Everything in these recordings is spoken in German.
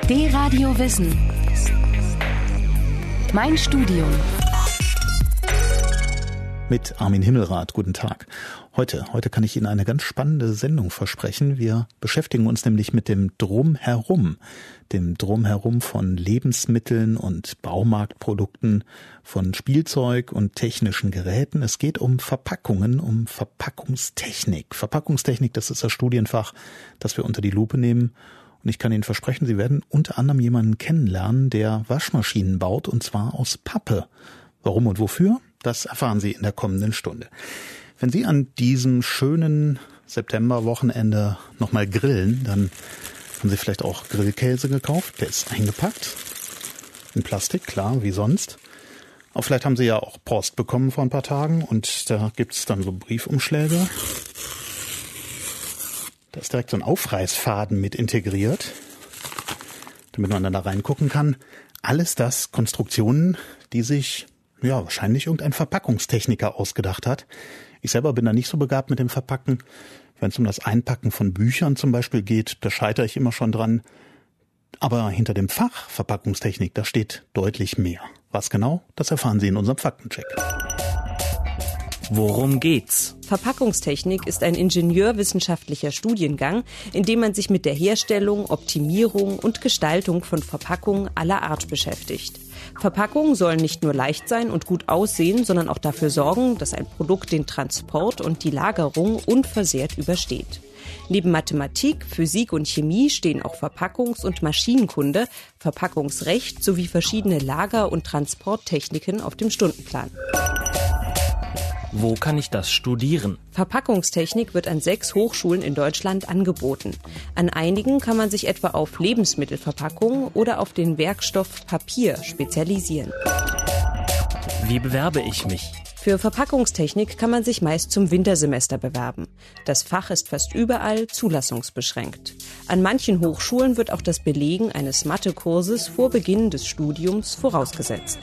D-Radio Wissen. Mein Studium. Mit Armin Himmelrath, guten Tag. Heute kann ich Ihnen eine ganz spannende Sendung versprechen. Wir beschäftigen uns nämlich mit dem Drumherum von Lebensmitteln und Baumarktprodukten, von Spielzeug und technischen Geräten. Es geht um Verpackungen, um Verpackungstechnik. Verpackungstechnik, das ist das Studienfach, das wir unter die Lupe nehmen. Und ich kann Ihnen versprechen, Sie werden unter anderem jemanden kennenlernen, der Waschmaschinen baut, und zwar aus Pappe. Warum und wofür? Das erfahren Sie in der kommenden Stunde. Wenn Sie an diesem schönen Septemberwochenende nochmal grillen, dann haben Sie vielleicht auch Grillkäse gekauft. Der ist eingepackt. In Plastik, klar, wie sonst. Aber vielleicht haben Sie ja auch Post bekommen vor ein paar Tagen und da gibt's dann so Briefumschläge. Da ist direkt so ein Aufreißfaden mit integriert, damit man dann da reingucken kann. Alles das Konstruktionen, die sich wahrscheinlich irgendein Verpackungstechniker ausgedacht hat. Ich selber bin da nicht so begabt mit dem Verpacken. Wenn es um das Einpacken von Büchern zum Beispiel geht, da scheitere ich immer schon dran. Aber hinter dem Fach Verpackungstechnik, da steht deutlich mehr. Was genau, das erfahren Sie in unserem Faktencheck. Worum geht's? Verpackungstechnik ist ein ingenieurwissenschaftlicher Studiengang, in dem man sich mit der Herstellung, Optimierung und Gestaltung von Verpackungen aller Art beschäftigt. Verpackungen sollen nicht nur leicht sein und gut aussehen, sondern auch dafür sorgen, dass ein Produkt den Transport und die Lagerung unversehrt übersteht. Neben Mathematik, Physik und Chemie stehen auch Verpackungs- und Maschinenkunde, Verpackungsrecht sowie verschiedene Lager- und Transporttechniken auf dem Stundenplan. Wo kann ich das studieren? Verpackungstechnik wird an 6 Hochschulen in Deutschland angeboten. An einigen kann man sich etwa auf Lebensmittelverpackungen oder auf den Werkstoff Papier spezialisieren. Wie bewerbe ich mich? Für Verpackungstechnik kann man sich meist zum Wintersemester bewerben. Das Fach ist fast überall zulassungsbeschränkt. An manchen Hochschulen wird auch das Belegen eines Mathekurses vor Beginn des Studiums vorausgesetzt.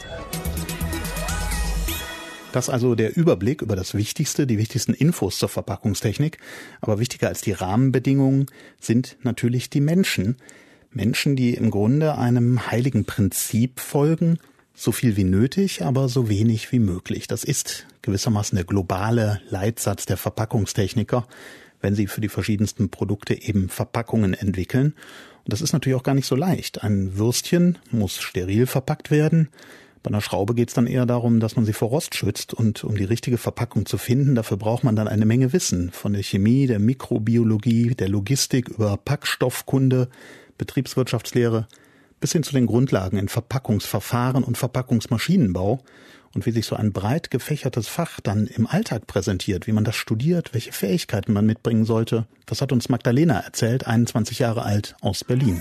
Das ist also der Überblick über das Wichtigste, die wichtigsten Infos zur Verpackungstechnik. Aber wichtiger als die Rahmenbedingungen sind natürlich die Menschen. Menschen, die im Grunde einem heiligen Prinzip folgen, so viel wie nötig, aber so wenig wie möglich. Das ist gewissermaßen der globale Leitsatz der Verpackungstechniker, wenn sie für die verschiedensten Produkte eben Verpackungen entwickeln. Und das ist natürlich auch gar nicht so leicht. Ein Würstchen muss steril verpackt werden. Bei einer Schraube geht es dann eher darum, dass man sie vor Rost schützt, und um die richtige Verpackung zu finden, dafür braucht man dann eine Menge Wissen von der Chemie, der Mikrobiologie, der Logistik über Packstoffkunde, Betriebswirtschaftslehre bis hin zu den Grundlagen in Verpackungsverfahren und Verpackungsmaschinenbau und wie sich so ein breit gefächertes Fach dann im Alltag präsentiert, wie man das studiert, welche Fähigkeiten man mitbringen sollte. Das hat uns Magdalena erzählt, 21 Jahre alt, aus Berlin.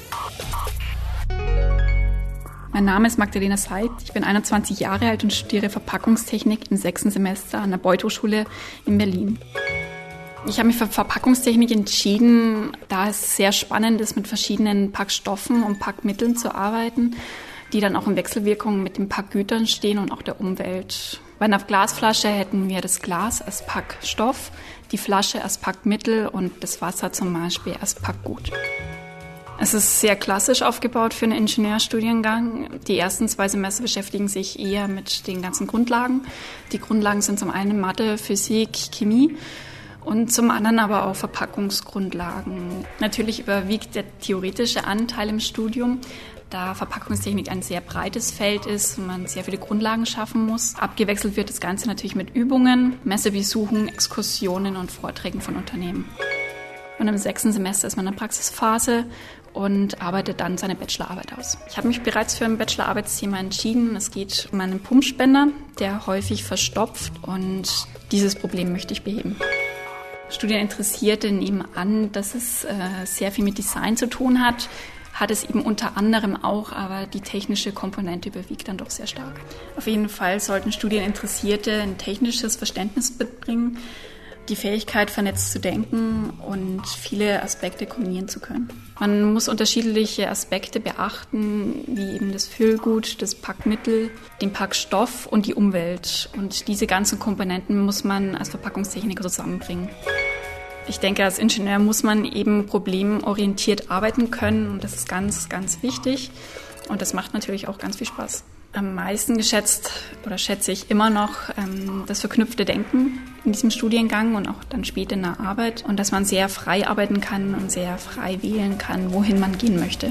Mein Name ist Magdalena Seid, ich bin 21 Jahre alt und studiere Verpackungstechnik im 6. Semester an der Beuth-Hochschule in Berlin. Ich habe mich für Verpackungstechnik entschieden, da es sehr spannend ist, mit verschiedenen Packstoffen und Packmitteln zu arbeiten, die dann auch in Wechselwirkung mit den Packgütern stehen und auch der Umwelt. Bei einer Glasflasche hätten wir das Glas als Packstoff, die Flasche als Packmittel und das Wasser zum Beispiel als Packgut. Es ist sehr klassisch aufgebaut für einen Ingenieurstudiengang. Die ersten 2 Semester beschäftigen sich eher mit den ganzen Grundlagen. Die Grundlagen sind zum einen Mathe, Physik, Chemie und zum anderen aber auch Verpackungsgrundlagen. Natürlich überwiegt der theoretische Anteil im Studium, da Verpackungstechnik ein sehr breites Feld ist und man sehr viele Grundlagen schaffen muss. Abgewechselt wird das Ganze natürlich mit Übungen, Messebesuchen, Exkursionen und Vorträgen von Unternehmen. Und im 6. Semester ist man in der Praxisphase und arbeitet dann seine Bachelorarbeit aus. Ich habe mich bereits für ein Bachelorarbeitsthema entschieden. Es geht um einen Pumpspender, der häufig verstopft, und dieses Problem möchte ich beheben. Studieninteressierte nehmen an, dass es sehr viel mit Design zu tun hat es eben unter anderem auch, aber die technische Komponente überwiegt dann doch sehr stark. Auf jeden Fall sollten Studieninteressierte ein technisches Verständnis mitbringen, die Fähigkeit, vernetzt zu denken und viele Aspekte kombinieren zu können. Man muss unterschiedliche Aspekte beachten, wie eben das Füllgut, das Packmittel, den Packstoff und die Umwelt. Und diese ganzen Komponenten muss man als Verpackungstechniker zusammenbringen. Ich denke, als Ingenieur muss man eben problemorientiert arbeiten können und das ist ganz, ganz wichtig und das macht natürlich auch ganz viel Spaß. Am meisten schätze ich immer noch das verknüpfte Denken in diesem Studiengang und auch dann später in der Arbeit und dass man sehr frei arbeiten kann und sehr frei wählen kann, wohin man gehen möchte.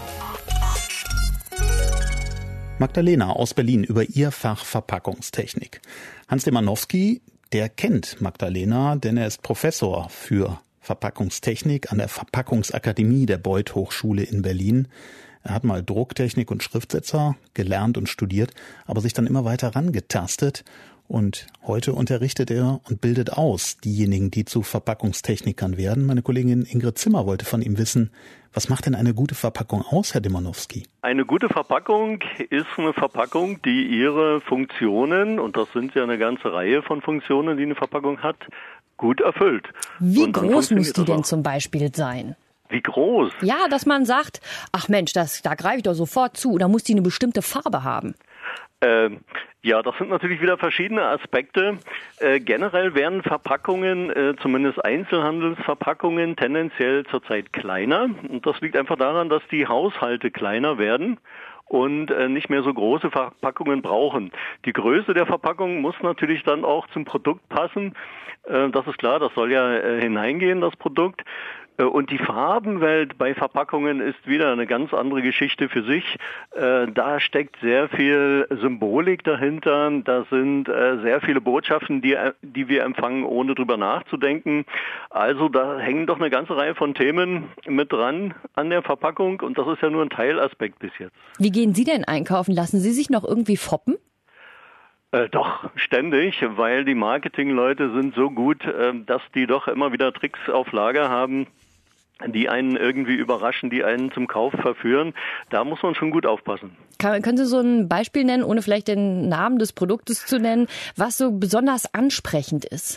Magdalena aus Berlin über ihr Fach Verpackungstechnik. Hans Lemanowski, der kennt Magdalena, denn er ist Professor für Verpackungstechnik an der Verpackungsakademie der Beuth Hochschule in Berlin. Er hat mal Drucktechnik und Schriftsetzer gelernt und studiert, aber sich dann immer weiter rangetastet. Und heute unterrichtet er und bildet aus diejenigen, die zu Verpackungstechnikern werden. Meine Kollegin Ingrid Zimmer wollte von ihm wissen, was macht denn eine gute Verpackung aus, Herr Lemanowski? Eine gute Verpackung ist eine Verpackung, die ihre Funktionen, und das sind ja eine ganze Reihe von Funktionen, die eine Verpackung hat, gut erfüllt. Wie groß muss die denn zum Beispiel sein? Wie groß? Ja, dass man sagt, ach Mensch, da greife ich doch sofort zu. Da muss die eine bestimmte Farbe haben. Ja, das sind natürlich wieder verschiedene Aspekte. Generell werden Verpackungen, zumindest Einzelhandelsverpackungen, tendenziell zurzeit kleiner. Und das liegt einfach daran, dass die Haushalte kleiner werden und nicht mehr so große Verpackungen brauchen. Die Größe der Verpackung muss natürlich dann auch zum Produkt passen. Das ist klar, das soll ja hineingehen, das Produkt. Und die Farbenwelt bei Verpackungen ist wieder eine ganz andere Geschichte für sich. Da steckt sehr viel Symbolik dahinter. Da sind sehr viele Botschaften, die wir empfangen, ohne drüber nachzudenken. Also da hängen doch eine ganze Reihe von Themen mit dran an der Verpackung. Und das ist ja nur ein Teilaspekt bis jetzt. Wie gehen Sie denn einkaufen? Lassen Sie sich noch irgendwie foppen? Doch, ständig, weil die Marketingleute sind so gut, dass die doch immer wieder Tricks auf Lager haben, die einen irgendwie überraschen, die einen zum Kauf verführen. Da muss man schon gut aufpassen. Können Sie so ein Beispiel nennen, ohne vielleicht den Namen des Produktes zu nennen, was so besonders ansprechend ist?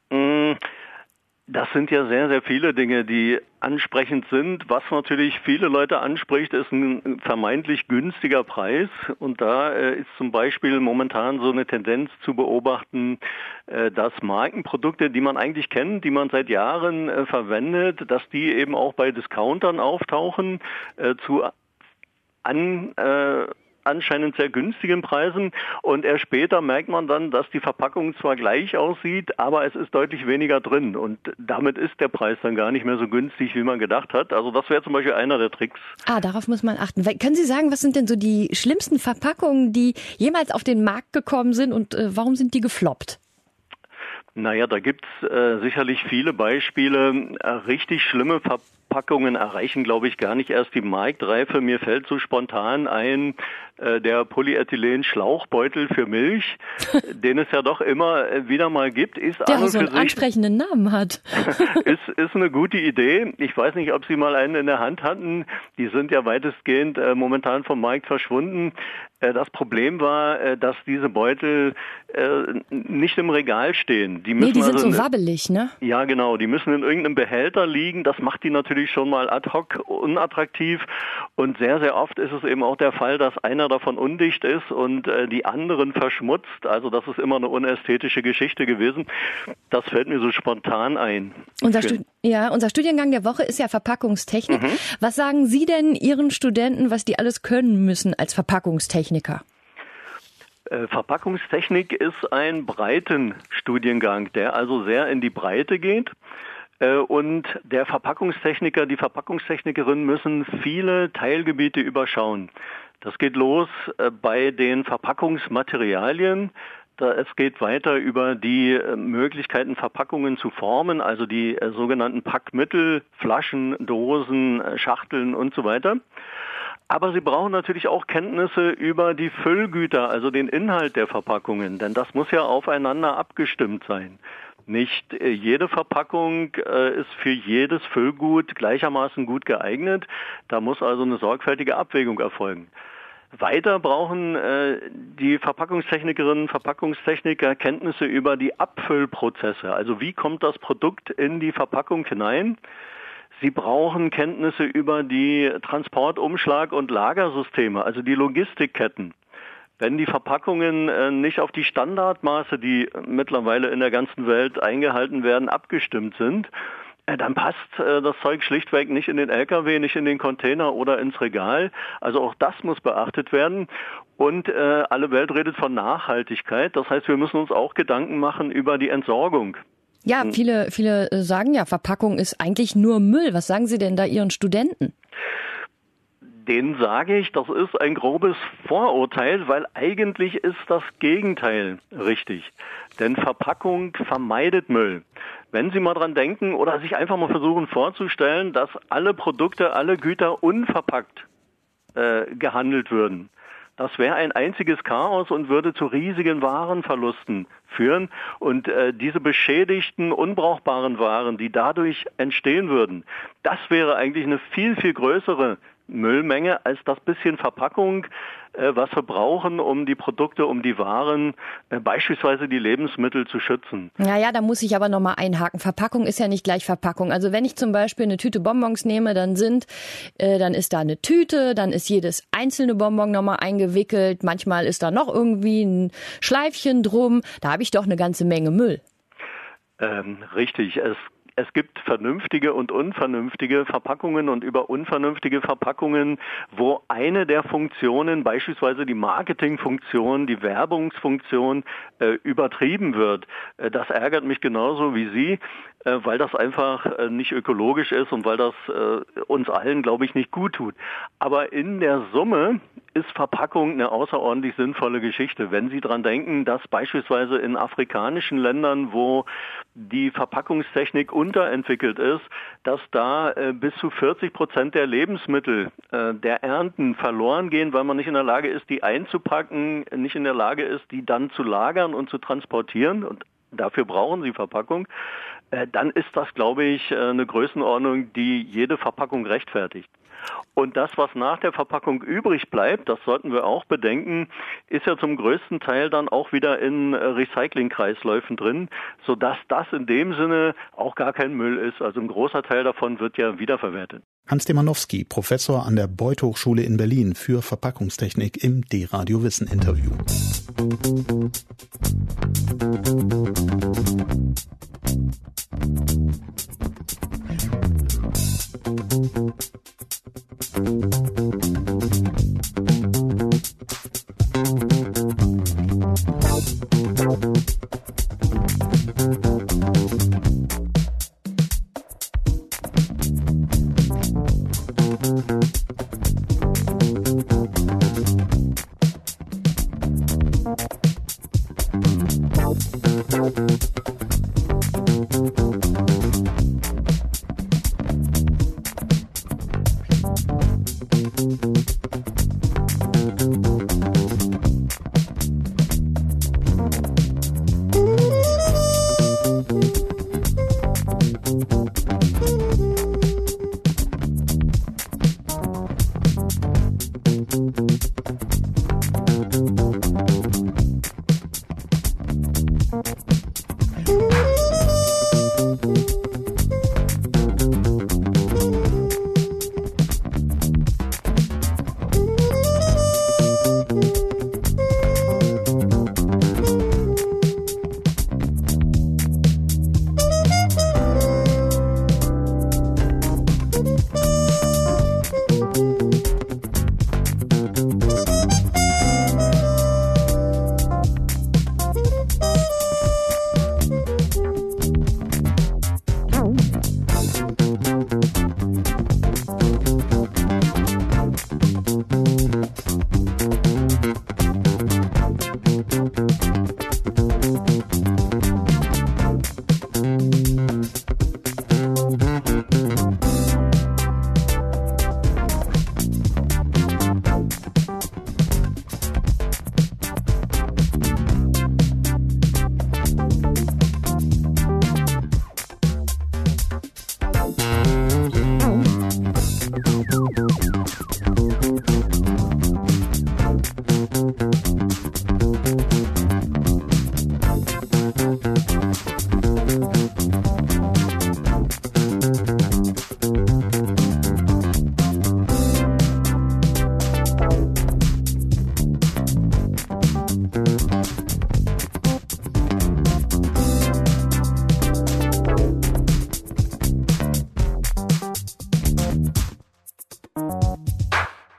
Das sind ja sehr, sehr viele Dinge, die ansprechend sind. Was natürlich viele Leute anspricht, ist ein vermeintlich günstiger Preis. Und da ist zum Beispiel momentan so eine Tendenz zu beobachten, dass Markenprodukte, die man eigentlich kennt, die man seit Jahren verwendet, dass die eben auch bei Discountern auftauchen zu anscheinend sehr günstigen Preisen und erst später merkt man dann, dass die Verpackung zwar gleich aussieht, aber es ist deutlich weniger drin und damit ist der Preis dann gar nicht mehr so günstig, wie man gedacht hat. Also das wäre zum Beispiel einer der Tricks. Darauf muss man achten. Können Sie sagen, was sind denn so die schlimmsten Verpackungen, die jemals auf den Markt gekommen sind und warum sind die gefloppt? Naja, da gibt's sicherlich viele Beispiele. Richtig schlimme Verpackungen erreichen, glaube ich, gar nicht erst die Marktreife. Mir fällt so spontan ein, der Polyethylen-Schlauchbeutel für Milch, den es ja doch immer wieder mal gibt. Der so einen ansprechenden Namen hat. Ist eine gute Idee. Ich weiß nicht, ob Sie mal einen in der Hand hatten. Die sind ja weitestgehend momentan vom Markt verschwunden. Das Problem war, dass diese Beutel nicht im Regal stehen. Die sind so wabbelig, ne? Ja, genau. Die müssen in irgendeinem Behälter liegen. Das macht die natürlich schon mal ad hoc unattraktiv. Und sehr, sehr oft ist es eben auch der Fall, dass einer davon undicht ist und die anderen verschmutzt. Also das ist immer eine unästhetische Geschichte gewesen. Das fällt mir so spontan ein. Unser Studiengang der Woche ist ja Verpackungstechnik. Was sagen Sie denn Ihren Studenten, was die alles können müssen als Verpackungstechniker? Verpackungstechnik ist ein breiten Studiengang, der also sehr in die Breite geht. Und der Verpackungstechniker, die Verpackungstechnikerin müssen viele Teilgebiete überschauen. Das geht los bei den Verpackungsmaterialien. Es geht weiter über die Möglichkeiten, Verpackungen zu formen, also die sogenannten Packmittel, Flaschen, Dosen, Schachteln und so weiter. Aber Sie brauchen natürlich auch Kenntnisse über die Füllgüter, also den Inhalt der Verpackungen, denn das muss ja aufeinander abgestimmt sein. Nicht jede Verpackung ist für jedes Füllgut gleichermaßen gut geeignet. Da muss also eine sorgfältige Abwägung erfolgen. Weiter brauchen die Verpackungstechnikerinnen, Verpackungstechniker Kenntnisse über die Abfüllprozesse. Also wie kommt das Produkt in die Verpackung hinein? Sie brauchen Kenntnisse über die Transport-, Umschlag- und Lagersysteme, also die Logistikketten. Wenn die Verpackungen nicht auf die Standardmaße, die mittlerweile in der ganzen Welt eingehalten werden, abgestimmt sind, Dann passt das Zeug schlichtweg nicht in den LKW, nicht in den Container oder ins Regal. Also auch das muss beachtet werden. Und alle Welt redet von Nachhaltigkeit. Das heißt, wir müssen uns auch Gedanken machen über die Entsorgung. Ja, viele sagen ja, Verpackung ist eigentlich nur Müll. Was sagen Sie denn da Ihren Studenten? Denen sage ich, das ist ein grobes Vorurteil, weil eigentlich ist das Gegenteil richtig. Denn Verpackung vermeidet Müll. Wenn Sie mal dran denken oder sich einfach mal versuchen vorzustellen, dass alle Produkte, alle Güter unverpackt gehandelt würden. Das wäre ein einziges Chaos und würde zu riesigen Warenverlusten führen. Und diese beschädigten, unbrauchbaren Waren, die dadurch entstehen würden, das wäre eigentlich eine viel, viel größere Müllmenge als das bisschen Verpackung, was wir brauchen, um die Produkte, um die Waren, beispielsweise die Lebensmittel zu schützen. Ja, da muss ich aber nochmal einhaken. Verpackung ist ja nicht gleich Verpackung. Also wenn ich zum Beispiel eine Tüte Bonbons nehme, dann ist da eine Tüte, dann ist jedes einzelne Bonbon nochmal eingewickelt. Manchmal ist da noch irgendwie ein Schleifchen drum. Da habe ich doch eine ganze Menge Müll. Richtig. Es gibt vernünftige und unvernünftige Verpackungen und über unvernünftige Verpackungen, wo eine der Funktionen, beispielsweise die Marketingfunktion, die Werbungsfunktion, übertrieben wird. Das ärgert mich genauso wie Sie, weil das einfach nicht ökologisch ist und weil das uns allen, glaube ich, nicht gut tut. Aber in der Summe ist Verpackung eine außerordentlich sinnvolle Geschichte. Wenn Sie dran denken, dass beispielsweise in afrikanischen Ländern, wo die Verpackungstechnik unterentwickelt ist, dass da bis zu 40% der Lebensmittel, der Ernten verloren gehen, weil man nicht in der Lage ist, die einzupacken, nicht in der Lage ist, die dann zu lagern und zu transportieren. Und dafür brauchen sie Verpackung. Dann ist das, glaube ich, eine Größenordnung, die jede Verpackung rechtfertigt. Und das, was nach der Verpackung übrig bleibt, das sollten wir auch bedenken, ist ja zum größten Teil dann auch wieder in Recyclingkreisläufen drin, sodass das in dem Sinne auch gar kein Müll ist. Also ein großer Teil davon wird ja wiederverwertet. Hans Demanowski, Professor an der Beuth Hochschule in Berlin für Verpackungstechnik im D-Radio Wissen Interview.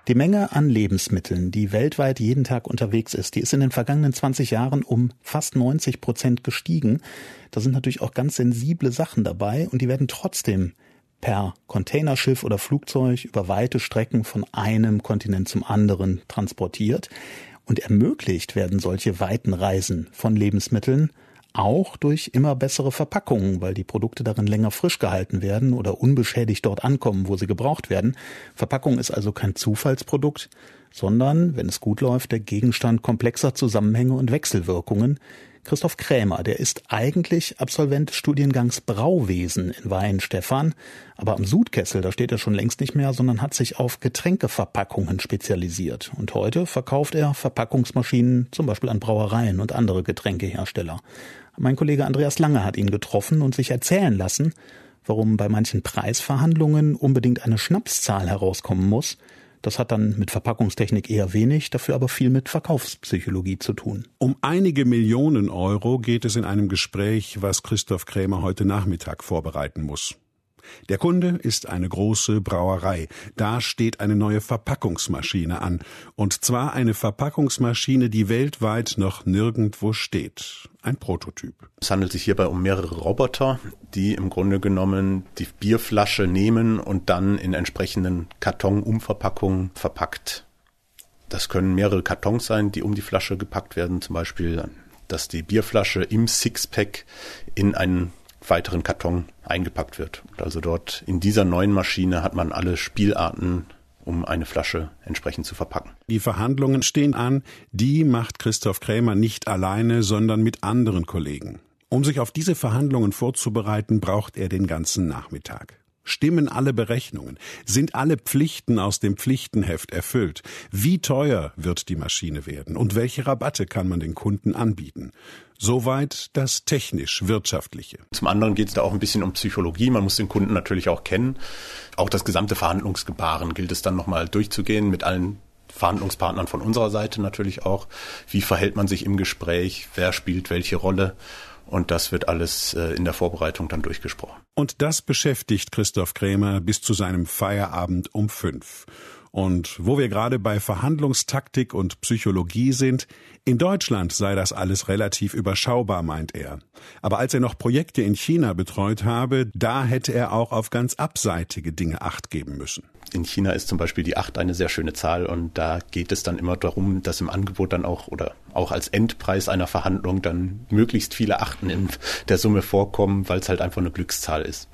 Die Menge an Lebensmitteln, die weltweit jeden Tag unterwegs ist, die ist in den vergangenen 20 Jahren um fast 90% gestiegen. Da sind natürlich auch ganz sensible Sachen dabei und die werden trotzdem per Containerschiff oder Flugzeug über weite Strecken von einem Kontinent zum anderen transportiert. Und ermöglicht werden solche weiten Reisen von Lebensmitteln auch durch immer bessere Verpackungen, weil die Produkte darin länger frisch gehalten werden oder unbeschädigt dort ankommen, wo sie gebraucht werden. Verpackung ist also kein Zufallsprodukt, sondern, wenn es gut läuft, der Gegenstand komplexer Zusammenhänge und Wechselwirkungen. Christoph Krämer, der ist eigentlich Absolvent des Studiengangs Brauwesen in Weihenstephan, aber am Sudkessel, da steht er schon längst nicht mehr, sondern hat sich auf Getränkeverpackungen spezialisiert. Und heute verkauft er Verpackungsmaschinen zum Beispiel an Brauereien und andere Getränkehersteller. Mein Kollege Andreas Lange hat ihn getroffen und sich erzählen lassen, warum bei manchen Preisverhandlungen unbedingt eine Schnapszahl herauskommen muss. Das hat dann mit Verpackungstechnik eher wenig, dafür aber viel mit Verkaufspsychologie zu tun. Um einige Millionen Euro geht es in einem Gespräch, was Christoph Krämer heute Nachmittag vorbereiten muss. Der Kunde ist eine große Brauerei. Da steht eine neue Verpackungsmaschine an. Und zwar eine Verpackungsmaschine, die weltweit noch nirgendwo steht. Ein Prototyp. Es handelt sich hierbei um mehrere Roboter, die im Grunde genommen die Bierflasche nehmen und dann in entsprechenden Kartonumverpackungen verpackt. Das können mehrere Kartons sein, die um die Flasche gepackt werden. Zum Beispiel, dass die Bierflasche im Sixpack in einen weiteren Karton eingepackt wird. Also dort in dieser neuen Maschine hat man alle Spielarten, um eine Flasche entsprechend zu verpacken. Die Verhandlungen stehen an. Die macht Christoph Krämer nicht alleine, sondern mit anderen Kollegen. Um sich auf diese Verhandlungen vorzubereiten, braucht er den ganzen Nachmittag. Stimmen alle Berechnungen? Sind alle Pflichten aus dem Pflichtenheft erfüllt? Wie teuer wird die Maschine werden? Und welche Rabatte kann man den Kunden anbieten? Soweit das technisch-wirtschaftliche. Zum anderen geht es da auch ein bisschen um Psychologie. Man muss den Kunden natürlich auch kennen. Auch das gesamte Verhandlungsgebaren gilt es dann nochmal durchzugehen mit allen Verhandlungspartnern von unserer Seite natürlich auch. Wie verhält man sich im Gespräch? Wer spielt welche Rolle? Und das wird alles in der Vorbereitung dann durchgesprochen. Und das beschäftigt Christoph Krämer bis zu seinem Feierabend um 5. Und wo wir gerade bei Verhandlungstaktik und Psychologie sind, in Deutschland sei das alles relativ überschaubar, meint er. Aber als er noch Projekte in China betreut habe, da hätte er auch auf ganz abseitige Dinge Acht geben müssen. In China ist zum Beispiel die 8 eine sehr schöne Zahl und da geht es dann immer darum, dass im Angebot dann auch oder auch als Endpreis einer Verhandlung dann möglichst viele Achten in der Summe vorkommen, weil es halt einfach eine Glückszahl ist.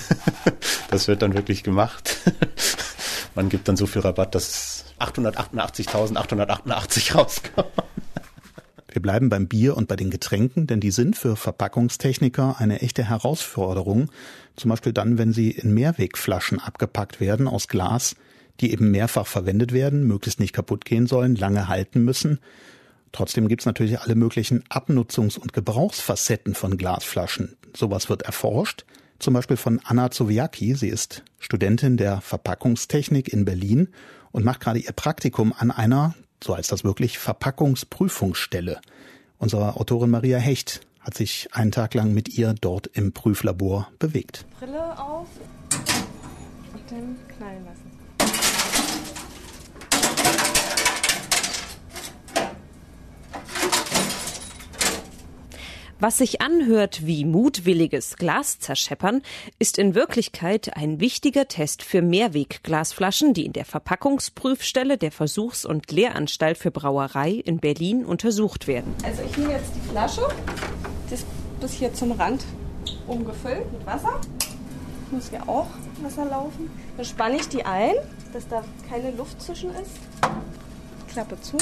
Das wird dann wirklich gemacht. Man gibt dann so viel Rabatt, dass 888.888 rauskommt. Wir bleiben beim Bier und bei den Getränken, denn die sind für Verpackungstechniker eine echte Herausforderung. Zum Beispiel dann, wenn sie in Mehrwegflaschen abgepackt werden aus Glas, die eben mehrfach verwendet werden, möglichst nicht kaputt gehen sollen, lange halten müssen. Trotzdem gibt's natürlich alle möglichen Abnutzungs- und Gebrauchsfacetten von Glasflaschen. Sowas wird erforscht, zum Beispiel von Anna Zowiacki. Sie ist Studentin der Verpackungstechnik in Berlin und macht gerade ihr Praktikum an einer, so heißt das wirklich, Verpackungsprüfungsstelle. Unsere Autorin Maria Hecht hat sich einen Tag lang mit ihr dort im Prüflabor bewegt. Brille auf und dann knallen lassen. Was sich anhört wie mutwilliges Glaszerscheppern, ist in Wirklichkeit ein wichtiger Test für Mehrwegglasflaschen, die in der Verpackungsprüfstelle der Versuchs- und Lehranstalt für Brauerei in Berlin untersucht werden. Also ich nehme jetzt die Flasche, das bis hier zum Rand umgefüllt mit Wasser. Muss ja auch Wasser laufen. Dann spanne ich die ein, dass da keine Luft zwischen ist. Klappe zu.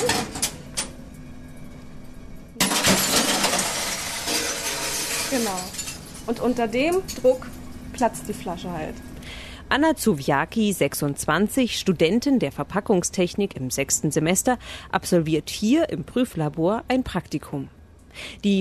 Genau. Und unter dem Druck platzt die Flasche halt. Anna Zowiacki, 26, Studentin der Verpackungstechnik im 6. Semester, absolviert hier im Prüflabor ein Praktikum. Die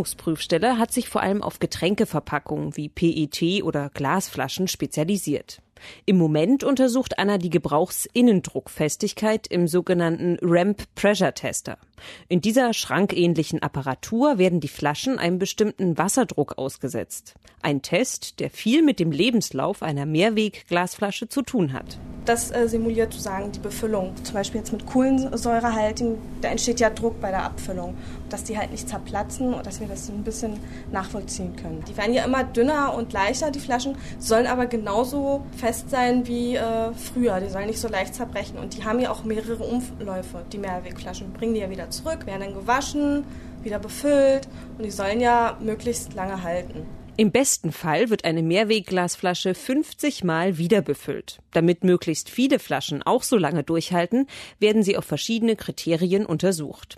Verpackungsprüfstelle hat sich vor allem auf Getränkeverpackungen wie PET oder Glasflaschen spezialisiert. Im Moment untersucht Anna die Gebrauchsinnendruckfestigkeit im sogenannten Ramp Pressure Tester. In dieser schrankähnlichen Apparatur werden die Flaschen einem bestimmten Wasserdruck ausgesetzt. Ein Test, der viel mit dem Lebenslauf einer Mehrwegglasflasche zu tun hat. Das simuliert sozusagen die Befüllung. Zum Beispiel jetzt mit kohlensäurehaltigen, da entsteht ja Druck bei der Abfüllung. Dass die halt nicht zerplatzen und dass wir das ein bisschen nachvollziehen können. Die werden ja immer dünner und leichter, die Flaschen, sollen aber genauso fest sein wie früher. Die sollen nicht so leicht zerbrechen. Und die haben ja auch mehrere Umläufe, die Mehrwegflaschen. Bringen die ja wieder zurück, werden dann gewaschen, wieder befüllt und die sollen ja möglichst lange halten. Im besten Fall wird eine Mehrwegglasflasche 50 Mal wieder befüllt. Damit möglichst viele Flaschen auch so lange durchhalten, werden sie auf verschiedene Kriterien untersucht.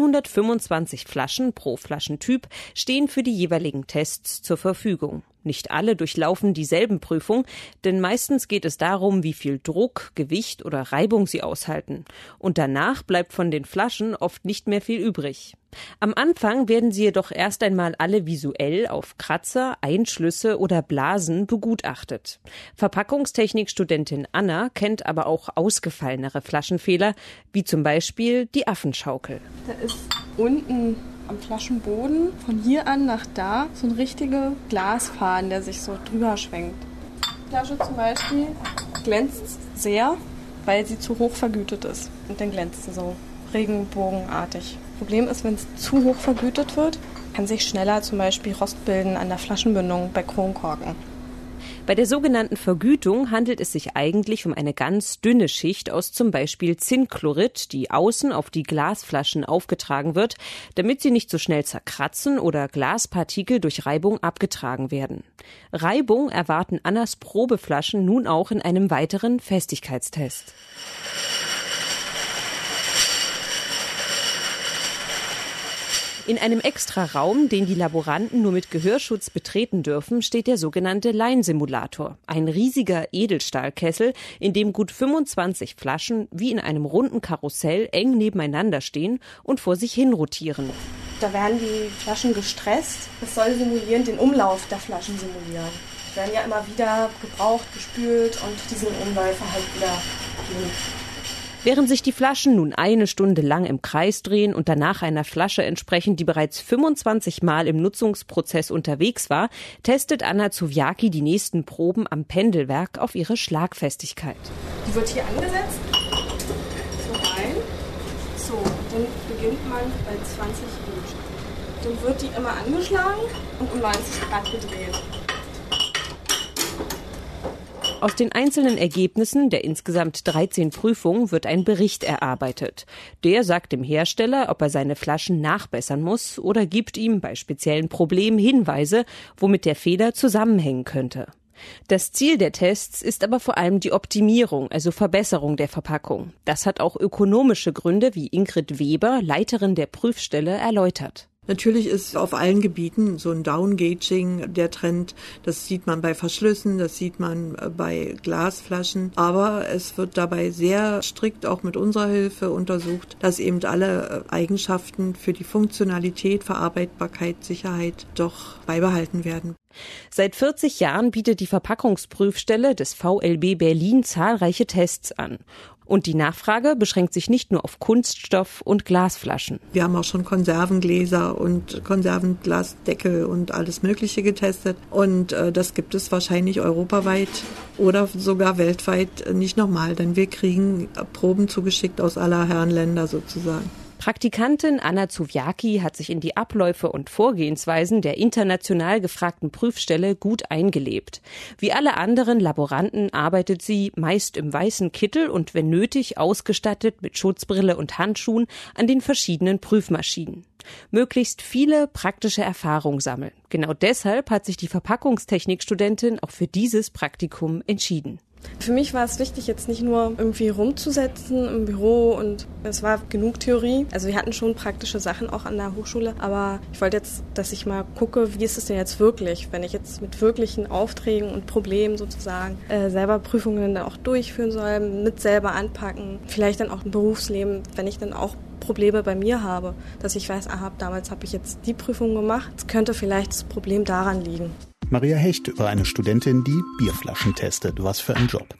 125 Flaschen pro Flaschentyp stehen für die jeweiligen Tests zur Verfügung. Nicht alle durchlaufen dieselben Prüfungen, denn meistens geht es darum, wie viel Druck, Gewicht oder Reibung sie aushalten. Und danach bleibt von den Flaschen oft nicht mehr viel übrig. Am Anfang werden sie jedoch erst einmal alle visuell auf Kratzer, Einschlüsse oder Blasen begutachtet. Verpackungstechnikstudentin Anna kennt aber auch ausgefallenere Flaschenfehler, wie zum Beispiel die Affenschaukel. Da ist unten am Flaschenboden von hier an nach da so ein richtiger Glasfaden, der sich so drüber schwenkt. Die Flasche zum Beispiel glänzt sehr, weil sie zu hoch vergütet ist. Und dann glänzt sie so regenbogenartig. Problem ist, wenn es zu hoch vergütet wird, kann sich schneller zum Beispiel Rost bilden an der Flaschenbindung bei Kronkorken. Bei der sogenannten Vergütung handelt es sich eigentlich um eine ganz dünne Schicht aus zum Beispiel Zinnchlorid, die außen auf die Glasflaschen aufgetragen wird, damit sie nicht so schnell zerkratzen oder Glaspartikel durch Reibung abgetragen werden. Reibung erwarten Annas Probeflaschen nun auch in einem weiteren Festigkeitstest. In einem extra Raum, den die Laboranten nur mit Gehörschutz betreten dürfen, steht der sogenannte Line-Simulator. Ein riesiger Edelstahlkessel, in dem gut 25 Flaschen wie in einem runden Karussell eng nebeneinander stehen und vor sich hin rotieren. Da werden die Flaschen gestresst. Das soll simulieren, den Umlauf der Flaschen simulieren. Die werden ja immer wieder gebraucht, gespült und diese Umläufe halt wieder gehen. Während sich die Flaschen nun 1 Stunde lang im Kreis drehen und danach einer Flasche entsprechen, die bereits 25 Mal im Nutzungsprozess unterwegs war, testet Anna Zowiacki die nächsten Proben am Pendelwerk auf ihre Schlagfestigkeit. Die wird hier angesetzt, so rein, so, und dann beginnt man bei 20 Grad. Dann wird die immer angeschlagen und um 90 Grad gedreht. Aus den einzelnen Ergebnissen der insgesamt 13 Prüfungen wird ein Bericht erarbeitet. Der sagt dem Hersteller, ob er seine Flaschen nachbessern muss oder gibt ihm bei speziellen Problemen Hinweise, womit der Fehler zusammenhängen könnte. Das Ziel der Tests ist aber vor allem die Optimierung, also Verbesserung der Verpackung. Das hat auch ökonomische Gründe, wie Ingrid Weber, Leiterin der Prüfstelle, erläutert. Natürlich ist auf allen Gebieten so ein Downgaging der Trend. Das sieht man bei Verschlüssen, das sieht man bei Glasflaschen. Aber es wird dabei sehr strikt auch mit unserer Hilfe untersucht, dass eben alle Eigenschaften für die Funktionalität, Verarbeitbarkeit, Sicherheit doch beibehalten werden. Seit 40 Jahren bietet die Verpackungsprüfstelle des VLB Berlin zahlreiche Tests an. Und die Nachfrage beschränkt sich nicht nur auf Kunststoff- und Glasflaschen. Wir haben auch schon Konservengläser und Konservenglasdeckel und alles Mögliche getestet. Und das gibt es wahrscheinlich europaweit oder sogar weltweit nicht nochmal, denn wir kriegen Proben zugeschickt aus aller Herren Länder sozusagen. Praktikantin Anna Zowiacki hat sich in die Abläufe und Vorgehensweisen der international gefragten Prüfstelle gut eingelebt. Wie alle anderen Laboranten arbeitet sie meist im weißen Kittel und wenn nötig ausgestattet mit Schutzbrille und Handschuhen an den verschiedenen Prüfmaschinen. Möglichst viele praktische Erfahrungen sammeln. Genau deshalb hat sich die Verpackungstechnikstudentin auch für dieses Praktikum entschieden. Für mich war es wichtig, jetzt nicht nur irgendwie rumzusetzen im Büro und es war genug Theorie. Also wir hatten schon praktische Sachen auch an der Hochschule, aber ich wollte jetzt, dass ich mal gucke, wie ist es denn jetzt wirklich, wenn ich jetzt mit wirklichen Aufträgen und Problemen sozusagen selber Prüfungen dann auch durchführen soll, mit selber anpacken, vielleicht dann auch im Berufsleben, wenn ich dann auch Probleme bei mir habe, dass ich weiß, damals habe ich jetzt die Prüfung gemacht, es könnte vielleicht das Problem daran liegen. Maria Hecht über eine Studentin, die Bierflaschen testet. Was für ein Job.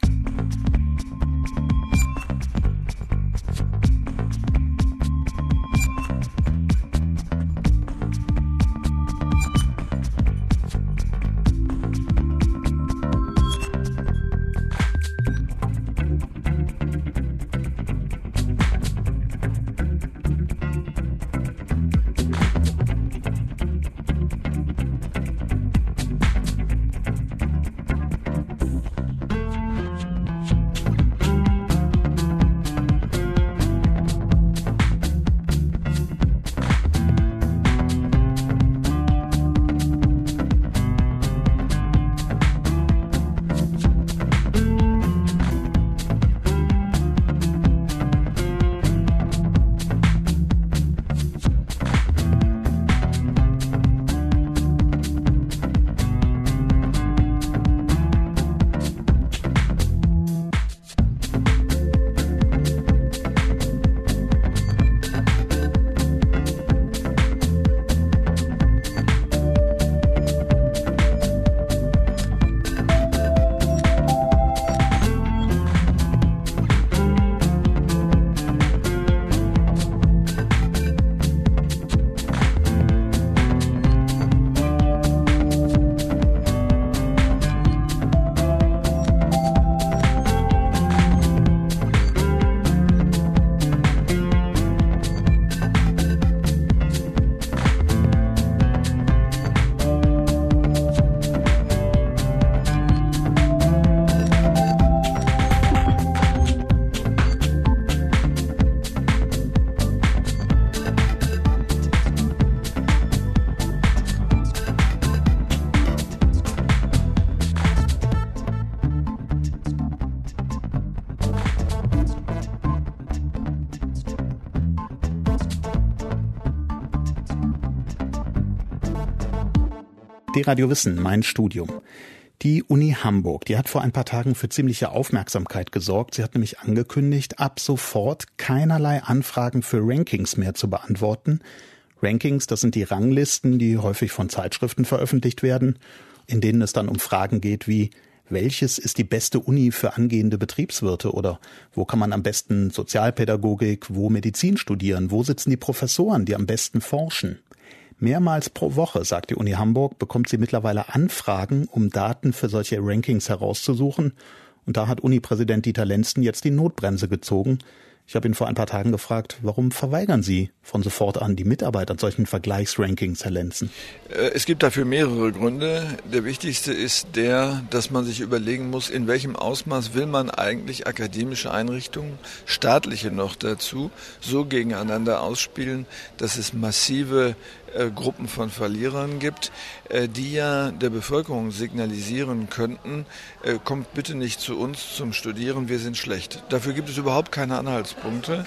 D-Radio Wissen, mein Studium. Die Uni Hamburg, die hat vor ein paar Tagen für ziemliche Aufmerksamkeit gesorgt. Sie hat nämlich angekündigt, ab sofort keinerlei Anfragen für Rankings mehr zu beantworten. Rankings, das sind die Ranglisten, die häufig von Zeitschriften veröffentlicht werden, in denen es dann um Fragen geht wie: Welches ist die beste Uni für angehende Betriebswirte? Oder wo kann man am besten Sozialpädagogik, wo Medizin studieren? Wo sitzen die Professoren, die am besten forschen? Mehrmals pro Woche, sagt die Uni Hamburg, bekommt sie mittlerweile Anfragen, um Daten für solche Rankings herauszusuchen. Und da hat Uni-Präsident Dieter Lenzen jetzt die Notbremse gezogen. Ich habe ihn vor ein paar Tagen gefragt, warum verweigern Sie von sofort an die Mitarbeit an solchen Vergleichsrankings, Herr Lenzen? Es gibt dafür mehrere Gründe. Der wichtigste ist der, dass man sich überlegen muss, in welchem Ausmaß will man eigentlich akademische Einrichtungen, staatliche noch dazu, so gegeneinander ausspielen, dass es massive Gruppen von Verlierern gibt, die ja der Bevölkerung signalisieren könnten, kommt bitte nicht zu uns zum Studieren, wir sind schlecht. Dafür gibt es überhaupt keine Anhaltspunkte.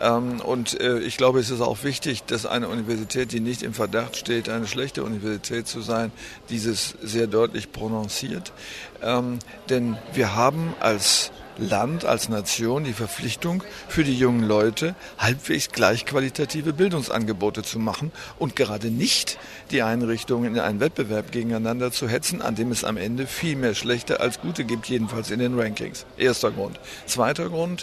Und ich glaube, es ist auch wichtig, dass eine Universität, die nicht im Verdacht steht, eine schlechte Universität zu sein, dieses sehr deutlich prononciert. Denn wir haben als Land, als Nation die Verpflichtung, für die jungen Leute halbwegs gleichqualitative Bildungsangebote zu machen und gerade nicht die Einrichtungen in einen Wettbewerb gegeneinander zu hetzen, an dem es am Ende viel mehr schlechte als gute gibt, jedenfalls in den Rankings. Erster Grund. Zweiter Grund,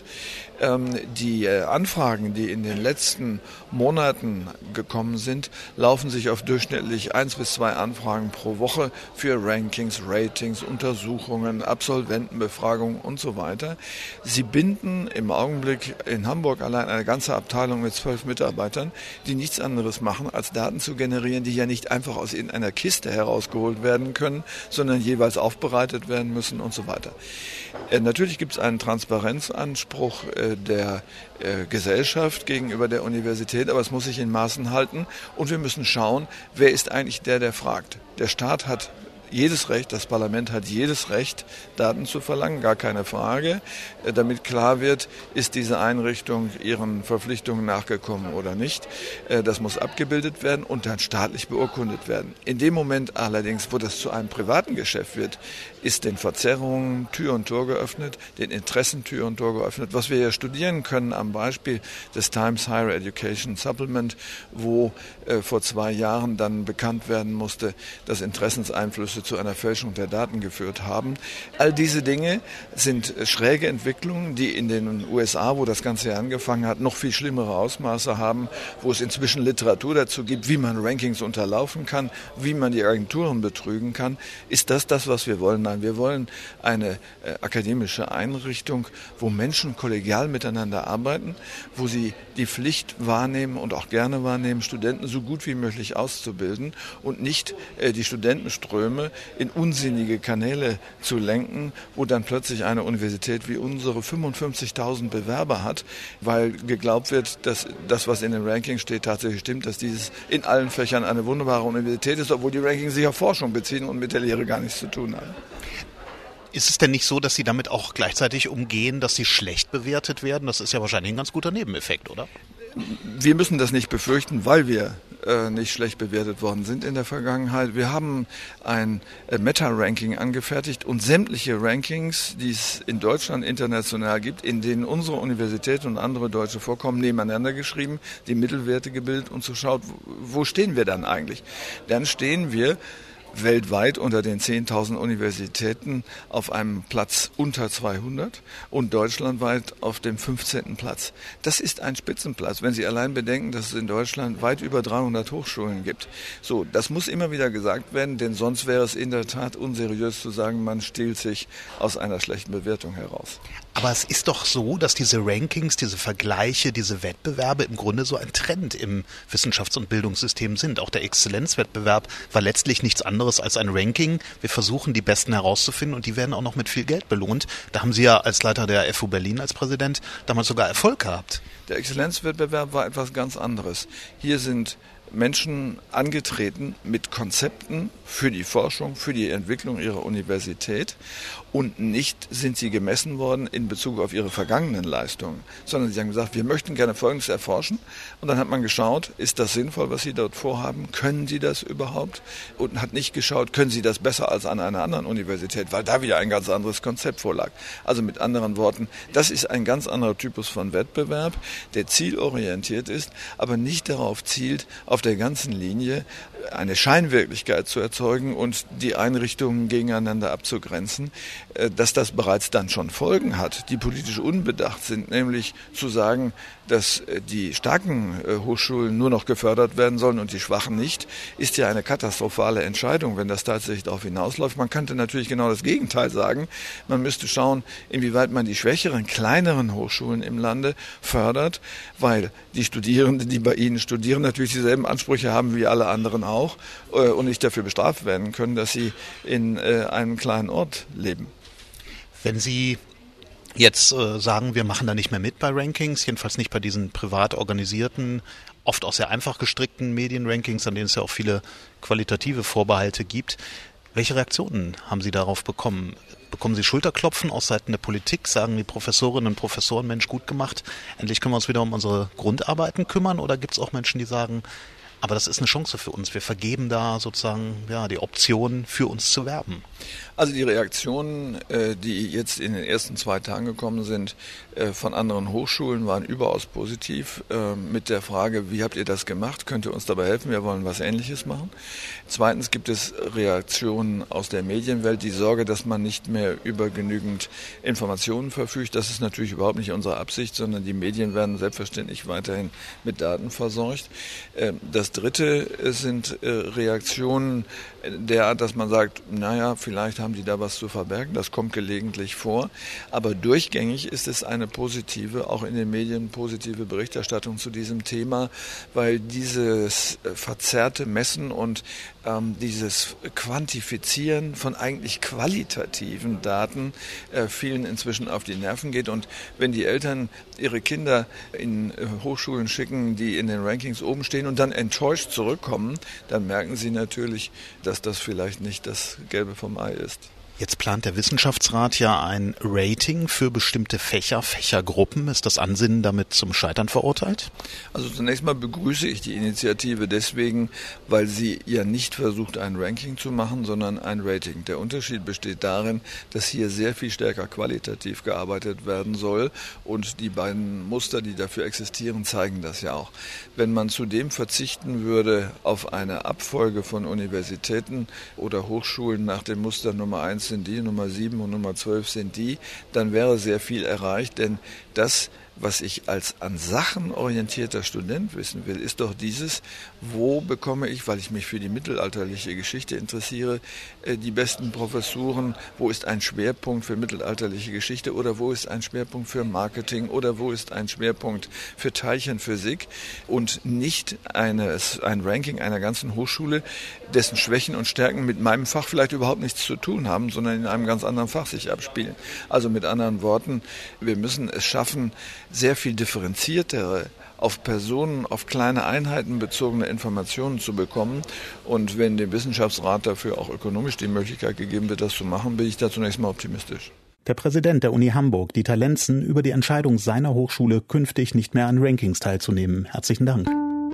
die Anfragen, die in den letzten Monaten gekommen sind, laufen sich auf durchschnittlich 1 bis 2 Anfragen pro Woche für Rankings, Ratings, Untersuchungen, Absolventenbefragungen und so weiter. Sie binden im Augenblick in Hamburg allein eine ganze Abteilung mit 12 Mitarbeitern, die nichts anderes machen, als Daten zu generieren, die ja nicht einfach aus irgendeiner Kiste herausgeholt werden können, sondern jeweils aufbereitet werden müssen und so weiter. Natürlich gibt es einen Transparenzanspruch der Gesellschaft gegenüber der Universität, aber es muss sich in Maßen halten und wir müssen schauen, wer ist eigentlich der fragt. Der Staat hat jedes Recht, das Parlament hat jedes Recht, Daten zu verlangen, gar keine Frage, damit klar wird, ist diese Einrichtung ihren Verpflichtungen nachgekommen oder nicht. Das muss abgebildet werden und dann staatlich beurkundet werden. In dem Moment allerdings, wo das zu einem privaten Geschäft wird, ist den Verzerrungen Tür und Tor geöffnet, den Interessen Tür und Tor geöffnet. Was wir ja studieren können am Beispiel des Times Higher Education Supplement, wo vor 2 Jahren dann bekannt werden musste, dass Interessenseinflüsse Verstöße zu einer Fälschung der Daten geführt haben. All diese Dinge sind schräge Entwicklungen, die in den USA, wo das Ganze angefangen hat, noch viel schlimmere Ausmaße haben, wo es inzwischen Literatur dazu gibt, wie man Rankings unterlaufen kann, wie man die Agenturen betrügen kann. Ist das, was wir wollen? Nein, wir wollen eine akademische Einrichtung, wo Menschen kollegial miteinander arbeiten, wo sie die Pflicht wahrnehmen und auch gerne wahrnehmen, Studenten so gut wie möglich auszubilden und nicht die Studentenströme in unsinnige Kanäle zu lenken, wo dann plötzlich eine Universität wie unsere 55.000 Bewerber hat, weil geglaubt wird, dass das, was in den Rankings steht, tatsächlich stimmt, dass dieses in allen Fächern eine wunderbare Universität ist, obwohl die Rankings sich auf Forschung beziehen und mit der Lehre gar nichts zu tun haben. Ist es denn nicht so, dass Sie damit auch gleichzeitig umgehen, dass Sie schlecht bewertet werden? Das ist ja wahrscheinlich ein ganz guter Nebeneffekt, oder? Wir müssen das nicht befürchten, weil wir nicht schlecht bewertet worden sind in der Vergangenheit. Wir haben ein Meta-Ranking angefertigt und sämtliche Rankings, die es in Deutschland international gibt, in denen unsere Universität und andere Deutsche vorkommen, nebeneinander geschrieben, die Mittelwerte gebildet und so schaut, wo stehen wir dann eigentlich? Dann stehen wir weltweit unter den 10.000 Universitäten auf einem Platz unter 200 und deutschlandweit auf dem 15. Platz. Das ist ein Spitzenplatz, wenn Sie allein bedenken, dass es in Deutschland weit über 300 Hochschulen gibt. So, das muss immer wieder gesagt werden, denn sonst wäre es in der Tat unseriös zu sagen, man stiehlt sich aus einer schlechten Bewertung heraus. Aber es ist doch so, dass diese Rankings, diese Vergleiche, diese Wettbewerbe im Grunde so ein Trend im Wissenschafts- und Bildungssystem sind. Auch der Exzellenzwettbewerb war letztlich nichts anderes als ein Ranking. Wir versuchen, die Besten herauszufinden und die werden auch noch mit viel Geld belohnt. Da haben Sie ja als Leiter der FU Berlin, als Präsident, damals sogar Erfolg gehabt. Der Exzellenzwettbewerb war etwas ganz anderes. Hier sind Menschen angetreten mit Konzepten für die Forschung, für die Entwicklung ihrer Universität und nicht sind sie gemessen worden in Bezug auf ihre vergangenen Leistungen, sondern sie haben gesagt, wir möchten gerne Folgendes erforschen und dann hat man geschaut, ist das sinnvoll, was sie dort vorhaben, können sie das überhaupt und hat nicht geschaut, können sie das besser als an einer anderen Universität, weil da wieder ein ganz anderes Konzept vorlag. Also mit anderen Worten, das ist ein ganz anderer Typus von Wettbewerb, der zielorientiert ist, aber nicht darauf zielt, auf der ganzen Linie eine Scheinwirklichkeit zu erzeugen und die Einrichtungen gegeneinander abzugrenzen, dass das bereits dann schon Folgen hat, die politisch unbedacht sind, nämlich zu sagen, dass die starken Hochschulen nur noch gefördert werden sollen und die schwachen nicht, ist ja eine katastrophale Entscheidung, wenn das tatsächlich darauf hinausläuft. Man könnte natürlich genau das Gegenteil sagen. Man müsste schauen, inwieweit man die schwächeren, kleineren Hochschulen im Lande fördert, weil die Studierenden, die bei ihnen studieren, natürlich dieselben Ansprüche haben wie alle anderen auch und nicht dafür bestraft werden können, dass sie in einem kleinen Ort leben. Wenn Sie jetzt sagen, wir machen da nicht mehr mit bei Rankings, jedenfalls nicht bei diesen privat organisierten, oft auch sehr einfach gestrickten Medienrankings, an denen es ja auch viele qualitative Vorbehalte gibt. Welche Reaktionen haben Sie darauf bekommen? Bekommen Sie Schulterklopfen aus Seiten der Politik? Sagen die Professorinnen und Professoren, Mensch, gut gemacht, endlich können wir uns wieder um unsere Grundarbeiten kümmern? Oder gibt es auch Menschen, die sagen, aber das ist eine Chance für uns, wir vergeben da sozusagen die Option, für uns zu werben? Also die Reaktionen, die jetzt in den ersten 2 Tagen gekommen sind, von anderen Hochschulen waren überaus positiv mit der Frage, wie habt ihr das gemacht? Könnt ihr uns dabei helfen? Wir wollen was Ähnliches machen. Zweitens gibt es Reaktionen aus der Medienwelt, die Sorge, dass man nicht mehr über genügend Informationen verfügt. Das ist natürlich überhaupt nicht unsere Absicht, sondern die Medien werden selbstverständlich weiterhin mit Daten versorgt. Das Dritte sind Reaktionen derart, dass man sagt, naja, vielleicht haben die da was zu verbergen, das kommt gelegentlich vor, aber durchgängig ist es eine positive, auch in den Medien positive Berichterstattung zu diesem Thema, weil dieses verzerrte Messen und dieses Quantifizieren von eigentlich qualitativen Daten vielen inzwischen auf die Nerven geht. Und wenn die Eltern ihre Kinder in Hochschulen schicken, die in den Rankings oben stehen und dann enttäuscht zurückkommen, dann merken sie natürlich, dass das vielleicht nicht das Gelbe vom Ei ist. Jetzt plant der Wissenschaftsrat ja ein Rating für bestimmte Fächergruppen. Ist das Ansinnen damit zum Scheitern verurteilt? Also zunächst mal begrüße ich die Initiative deswegen, weil sie ja nicht versucht, ein Ranking zu machen, sondern ein Rating. Der Unterschied besteht darin, dass hier sehr viel stärker qualitativ gearbeitet werden soll und die beiden Muster, die dafür existieren, zeigen das ja auch. Wenn man zudem verzichten würde auf eine Abfolge von Universitäten oder Hochschulen nach dem Muster Nummer 1 sind die, Nummer 7 und Nummer 12 sind die, dann wäre sehr viel erreicht, denn das, was ich als an Sachen orientierter Student wissen will, ist doch dieses, wo bekomme ich, weil ich mich für die mittelalterliche Geschichte interessiere, die besten Professuren, wo ist ein Schwerpunkt für mittelalterliche Geschichte oder wo ist ein Schwerpunkt für Marketing oder wo ist ein Schwerpunkt für Teilchenphysik und nicht ein Ranking einer ganzen Hochschule, dessen Schwächen und Stärken mit meinem Fach vielleicht überhaupt nichts zu tun haben, sondern in einem ganz anderen Fach sich abspielen. Also mit anderen Worten, wir müssen es schaffen, sehr viel differenziertere, auf Personen, auf kleine Einheiten bezogene Informationen zu bekommen. Und wenn dem Wissenschaftsrat dafür auch ökonomisch die Möglichkeit gegeben wird, das zu machen, bin ich da zunächst mal optimistisch. Der Präsident der Uni Hamburg, Dieter Lenzen, über die Entscheidung seiner Hochschule, künftig nicht mehr an Rankings teilzunehmen. Herzlichen Dank.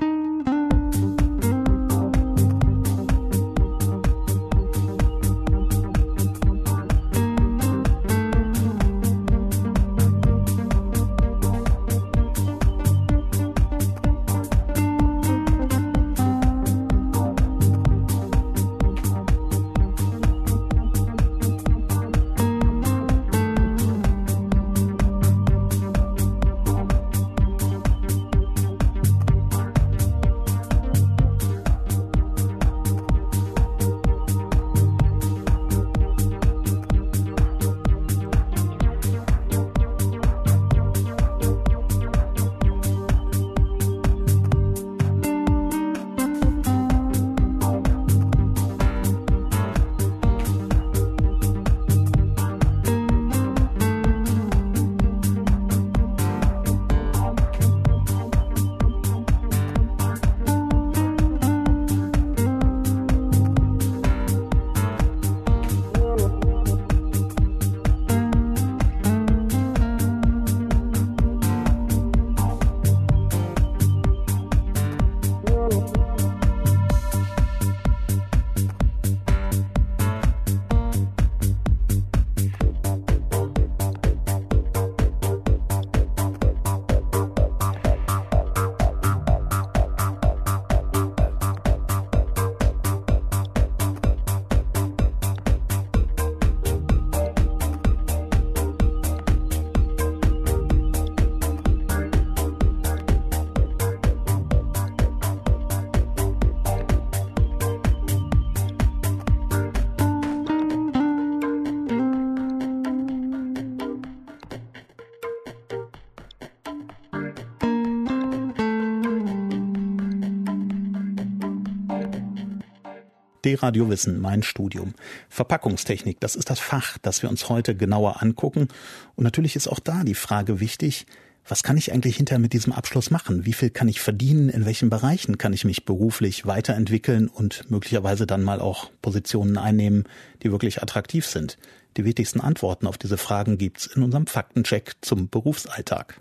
D-Radio Wissen, mein Studium. Verpackungstechnik, das ist das Fach, das wir uns heute genauer angucken. Und natürlich ist auch da die Frage wichtig, was kann ich eigentlich hinterher mit diesem Abschluss machen? Wie viel kann ich verdienen? In welchen Bereichen kann ich mich beruflich weiterentwickeln und möglicherweise dann mal auch Positionen einnehmen, die wirklich attraktiv sind? Die wichtigsten Antworten auf diese Fragen gibt's in unserem Faktencheck zum Berufsalltag.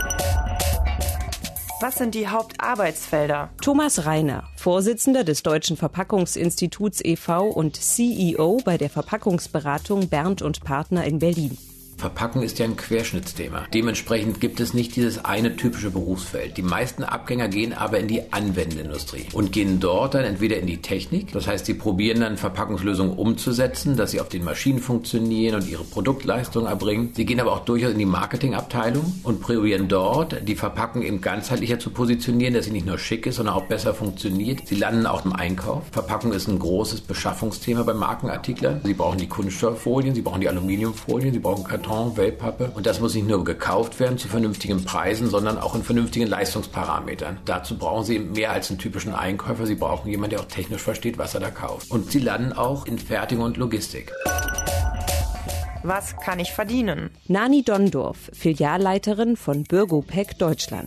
Was sind die Hauptarbeitsfelder? Thomas Reiner, Vorsitzender des Deutschen Verpackungsinstituts e.V. und CEO bei der Verpackungsberatung Bernd & Partner in Berlin. Verpacken ist ja ein Querschnittsthema. Dementsprechend gibt es nicht dieses eine typische Berufsfeld. Die meisten Abgänger gehen aber in die Anwendeindustrie und gehen dort dann entweder in die Technik. Das heißt, sie probieren dann Verpackungslösungen umzusetzen, dass sie auf den Maschinen funktionieren und ihre Produktleistung erbringen. Sie gehen aber auch durchaus in die Marketingabteilung und probieren dort, die Verpackung eben ganzheitlicher zu positionieren, dass sie nicht nur schick ist, sondern auch besser funktioniert. Sie landen auch im Einkauf. Verpackung ist ein großes Beschaffungsthema bei Markenartiklern. Sie brauchen die Kunststofffolien, sie brauchen die Aluminiumfolien, sie brauchen Karton, Wellpappe. Und das muss nicht nur gekauft werden zu vernünftigen Preisen, sondern auch in vernünftigen Leistungsparametern. Dazu brauchen Sie mehr als einen typischen Einkäufer. Sie brauchen jemanden, der auch technisch versteht, was er da kauft. Und Sie landen auch in Fertigung und Logistik. Was kann ich verdienen? Nani Dondorf, Filialleiterin von Bürgopec Deutschland.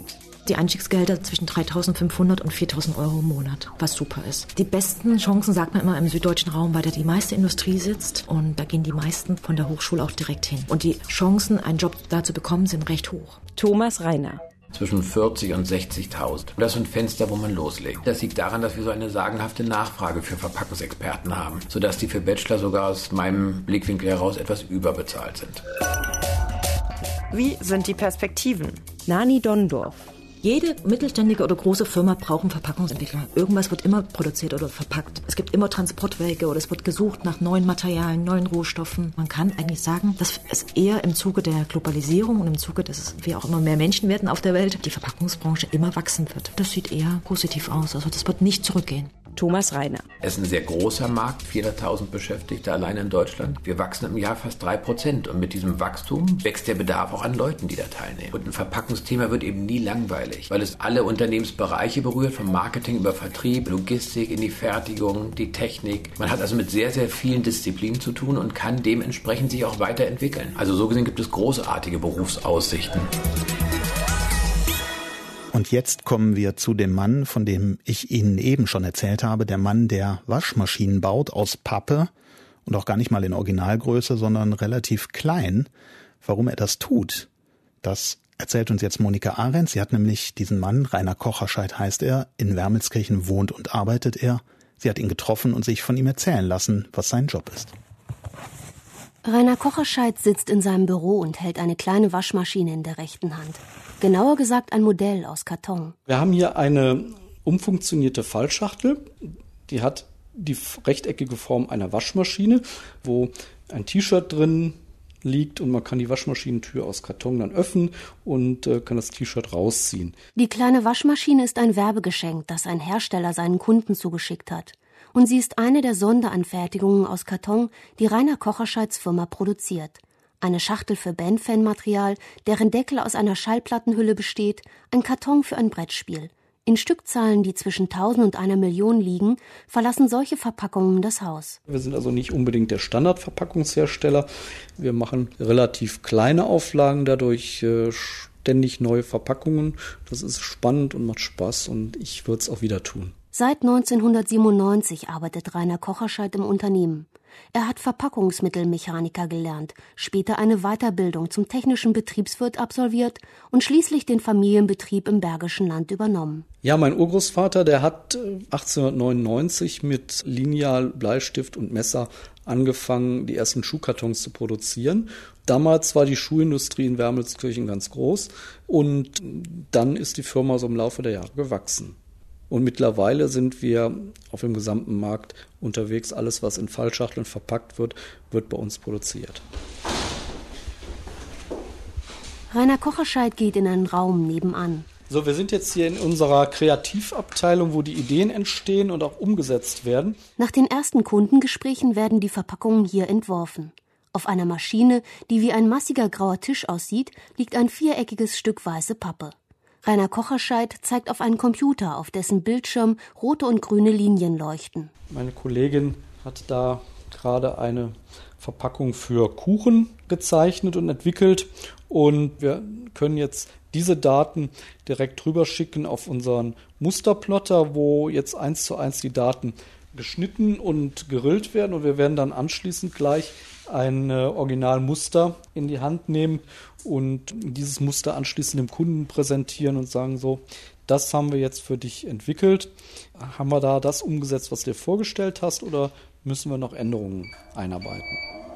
Die Einstiegsgehälter zwischen 3.500 und 4.000 Euro im Monat, was super ist. Die besten Chancen, sagt man immer, im süddeutschen Raum, weil da die meiste Industrie sitzt und da gehen die meisten von der Hochschule auch direkt hin. Und die Chancen, einen Job da zu bekommen, sind recht hoch. Thomas Reiner. Zwischen 40 und 60.000. Das ist ein Fenster, wo man loslegt. Das liegt daran, dass wir so eine sagenhafte Nachfrage für Verpackungsexperten haben, sodass die für Bachelor sogar aus meinem Blickwinkel heraus etwas überbezahlt sind. Wie sind die Perspektiven? Nani Dondorf. Jede mittelständige oder große Firma braucht einen Verpackungsentwickler. Irgendwas wird immer produziert oder verpackt. Es gibt immer Transportwege oder es wird gesucht nach neuen Materialien, neuen Rohstoffen. Man kann eigentlich sagen, dass es eher im Zuge der Globalisierung und im Zuge, dass wir auch immer mehr Menschen werden auf der Welt, die Verpackungsbranche immer wachsen wird. Das sieht eher positiv aus. Also das wird nicht zurückgehen. Thomas Reiner. Es ist ein sehr großer Markt, 400.000 Beschäftigte allein in Deutschland. Wir wachsen im Jahr fast 3% und mit diesem Wachstum wächst der Bedarf auch an Leuten, die da teilnehmen. Und ein Verpackungsthema wird eben nie langweilig, weil es alle Unternehmensbereiche berührt, vom Marketing über Vertrieb, Logistik in die Fertigung, die Technik. Man hat also mit sehr, sehr vielen Disziplinen zu tun und kann dementsprechend sich auch weiterentwickeln. Also so gesehen gibt es großartige Berufsaussichten. Und jetzt kommen wir zu dem Mann, von dem ich Ihnen eben schon erzählt habe, der Mann, der Waschmaschinen baut aus Pappe und auch gar nicht mal in Originalgröße, sondern relativ klein. Warum er das tut, das erzählt uns jetzt Monika Arendt. Sie hat nämlich diesen Mann, Rainer Kocherscheidt heißt er, in Wermelskirchen wohnt und arbeitet er. Sie hat ihn getroffen und sich von ihm erzählen lassen, was sein Job ist. Rainer Kocherscheidt sitzt in seinem Büro und hält eine kleine Waschmaschine in der rechten Hand. Genauer gesagt ein Modell aus Karton. Wir haben hier eine umfunktionierte Fallschachtel. Die hat die rechteckige Form einer Waschmaschine, wo ein T-Shirt drin liegt und man kann die Waschmaschinentür aus Karton dann öffnen und kann das T-Shirt rausziehen. Die kleine Waschmaschine ist ein Werbegeschenk, das ein Hersteller seinen Kunden zugeschickt hat. Und sie ist eine der Sonderanfertigungen aus Karton, die Rainer Kocherscheidts Firma produziert. Eine Schachtel für Bandfanmaterial, deren Deckel aus einer Schallplattenhülle besteht, ein Karton für ein Brettspiel. In Stückzahlen, die zwischen 1000 und 1 Million liegen, verlassen solche Verpackungen das Haus. Wir sind also nicht unbedingt der Standardverpackungshersteller. Wir machen relativ kleine Auflagen, dadurch ständig neue Verpackungen. Das ist spannend und macht Spaß und ich würde es auch wieder tun. Seit 1997 arbeitet Rainer Kocherscheidt im Unternehmen. Er hat Verpackungsmittelmechaniker gelernt, später eine Weiterbildung zum technischen Betriebswirt absolviert und schließlich den Familienbetrieb im Bergischen Land übernommen. Ja, mein Urgroßvater, der hat 1899 mit Lineal, Bleistift und Messer angefangen, die ersten Schuhkartons zu produzieren. Damals war die Schuhindustrie in Wermelskirchen ganz groß und dann ist die Firma so im Laufe der Jahre gewachsen. Und mittlerweile sind wir auf dem gesamten Markt unterwegs. Alles, was in Fallschachteln verpackt wird, wird bei uns produziert. Rainer Kocherscheidt geht in einen Raum nebenan. So, wir sind jetzt hier in unserer Kreativabteilung, wo die Ideen entstehen und auch umgesetzt werden. Nach den ersten Kundengesprächen werden die Verpackungen hier entworfen. Auf einer Maschine, die wie ein massiger grauer Tisch aussieht, liegt ein viereckiges Stück weiße Pappe. Rainer Kocherscheidt zeigt auf einen Computer, auf dessen Bildschirm rote und grüne Linien leuchten. Meine Kollegin hat da gerade eine Verpackung für Kuchen gezeichnet und entwickelt. Und wir können jetzt diese Daten direkt drüber schicken auf unseren Musterplotter, wo jetzt 1:1 die Daten geschnitten und gerillt werden. Und wir werden dann anschließend gleich ein Originalmuster in die Hand nehmen und dieses Muster anschließend dem Kunden präsentieren und sagen so, das haben wir jetzt für dich entwickelt. Haben wir da das umgesetzt, was du dir vorgestellt hast, oder müssen wir noch Änderungen einarbeiten?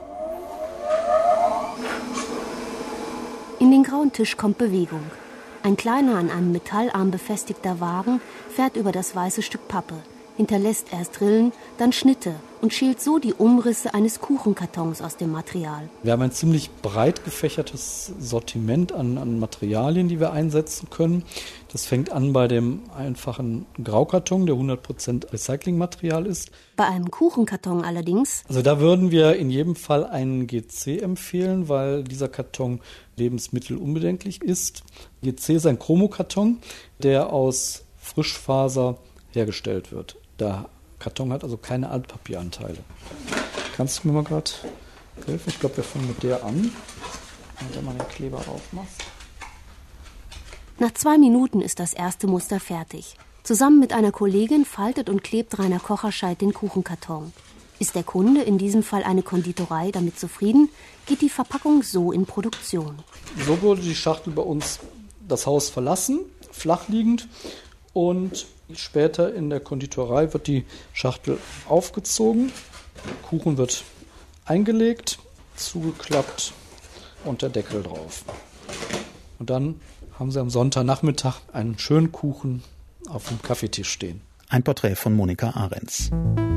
In den grauen Tisch kommt Bewegung. Ein kleiner, an einem Metallarm befestigter Wagen fährt über das weiße Stück Pappe, hinterlässt erst Rillen, dann Schnitte und schält so die Umrisse eines Kuchenkartons aus dem Material. Wir haben ein ziemlich breit gefächertes Sortiment an Materialien, die wir einsetzen können. Das fängt an bei dem einfachen Graukarton, der 100% Recyclingmaterial ist. Bei einem Kuchenkarton allerdings... Also da würden wir in jedem Fall einen GC empfehlen, weil dieser Karton lebensmittelunbedenklich ist. GC ist ein Chromokarton, der aus Frischfaser hergestellt wird. Der Karton hat also keine Altpapieranteile. Kannst du mir mal gerade helfen? Ich glaube, wir fangen mit der an. Wenn du mal den Kleber aufmachst. Nach 2 Minuten ist das erste Muster fertig. Zusammen mit einer Kollegin faltet und klebt Rainer Kocherscheidt den Kuchenkarton. Ist der Kunde, in diesem Fall eine Konditorei, damit zufrieden, geht die Verpackung so in Produktion. So wurde die Schachtel bei uns das Haus verlassen, flachliegend, und später in der Konditorei wird die Schachtel aufgezogen, der Kuchen wird eingelegt, zugeklappt und der Deckel drauf. Und dann haben Sie am Sonntagnachmittag einen schönen Kuchen auf dem Kaffeetisch stehen. Ein Porträt von Monika Ahrens.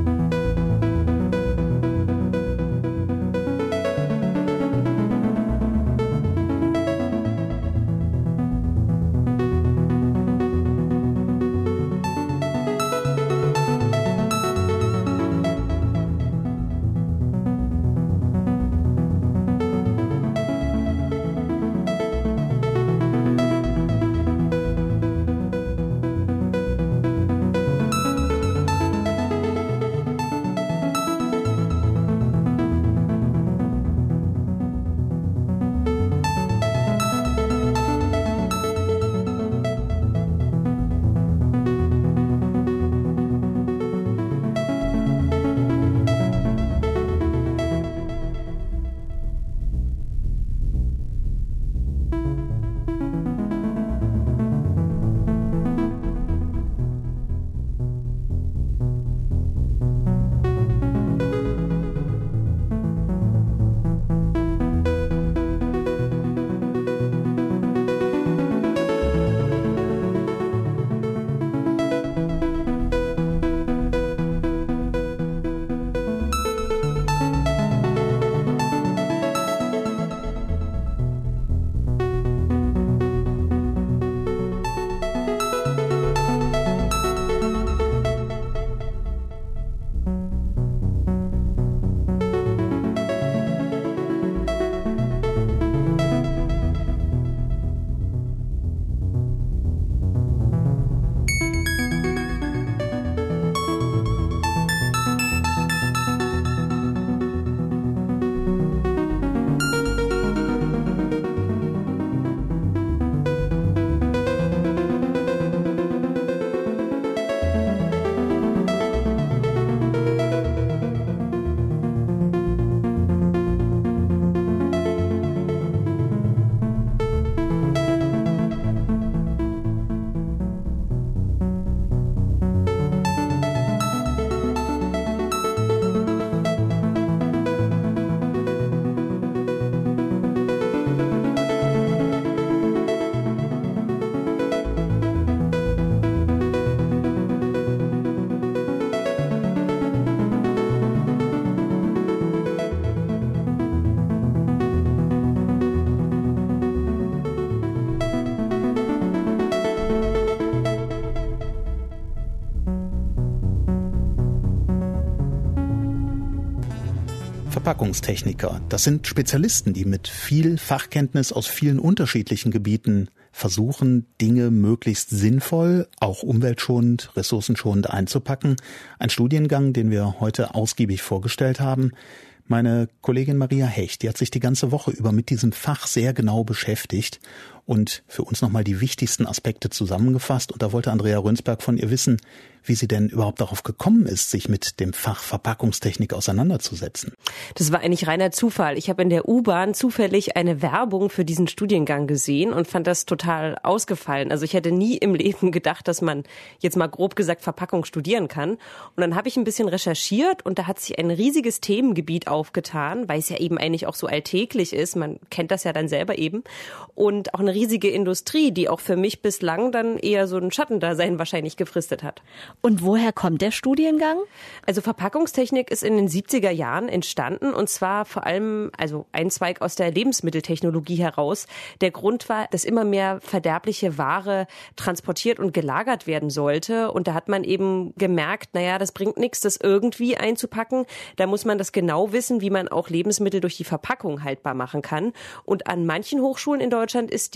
Verpackungstechniker. Das sind Spezialisten, die mit viel Fachkenntnis aus vielen unterschiedlichen Gebieten versuchen, Dinge möglichst sinnvoll, auch umweltschonend, ressourcenschonend einzupacken. Ein Studiengang, den wir heute ausgiebig vorgestellt haben. Meine Kollegin Maria Hecht, die hat sich die ganze Woche über mit diesem Fach sehr genau beschäftigt und für uns nochmal die wichtigsten Aspekte zusammengefasst. Und da wollte Andrea Rönsberg von ihr wissen, wie sie denn überhaupt darauf gekommen ist, sich mit dem Fach Verpackungstechnik auseinanderzusetzen. Das war eigentlich reiner Zufall. Ich habe in der U-Bahn zufällig eine Werbung für diesen Studiengang gesehen und fand das total ausgefallen. Also ich hätte nie im Leben gedacht, dass man jetzt mal grob gesagt Verpackung studieren kann. Und dann habe ich ein bisschen recherchiert und da hat sich ein riesiges Themengebiet aufgetan, weil es ja eben eigentlich auch so alltäglich ist. Man kennt das ja dann selber eben. Und auch eine riesige Industrie, die auch für mich bislang dann eher so ein Schattendasein wahrscheinlich gefristet hat. Und woher kommt der Studiengang? Also Verpackungstechnik ist in den 70er Jahren entstanden und zwar vor allem also ein Zweig aus der Lebensmitteltechnologie heraus. Der Grund war, dass immer mehr verderbliche Ware transportiert und gelagert werden sollte und da hat man eben gemerkt, naja, das bringt nichts, das irgendwie einzupacken. Da muss man das genau wissen, wie man auch Lebensmittel durch die Verpackung haltbar machen kann. Und an manchen Hochschulen in Deutschland ist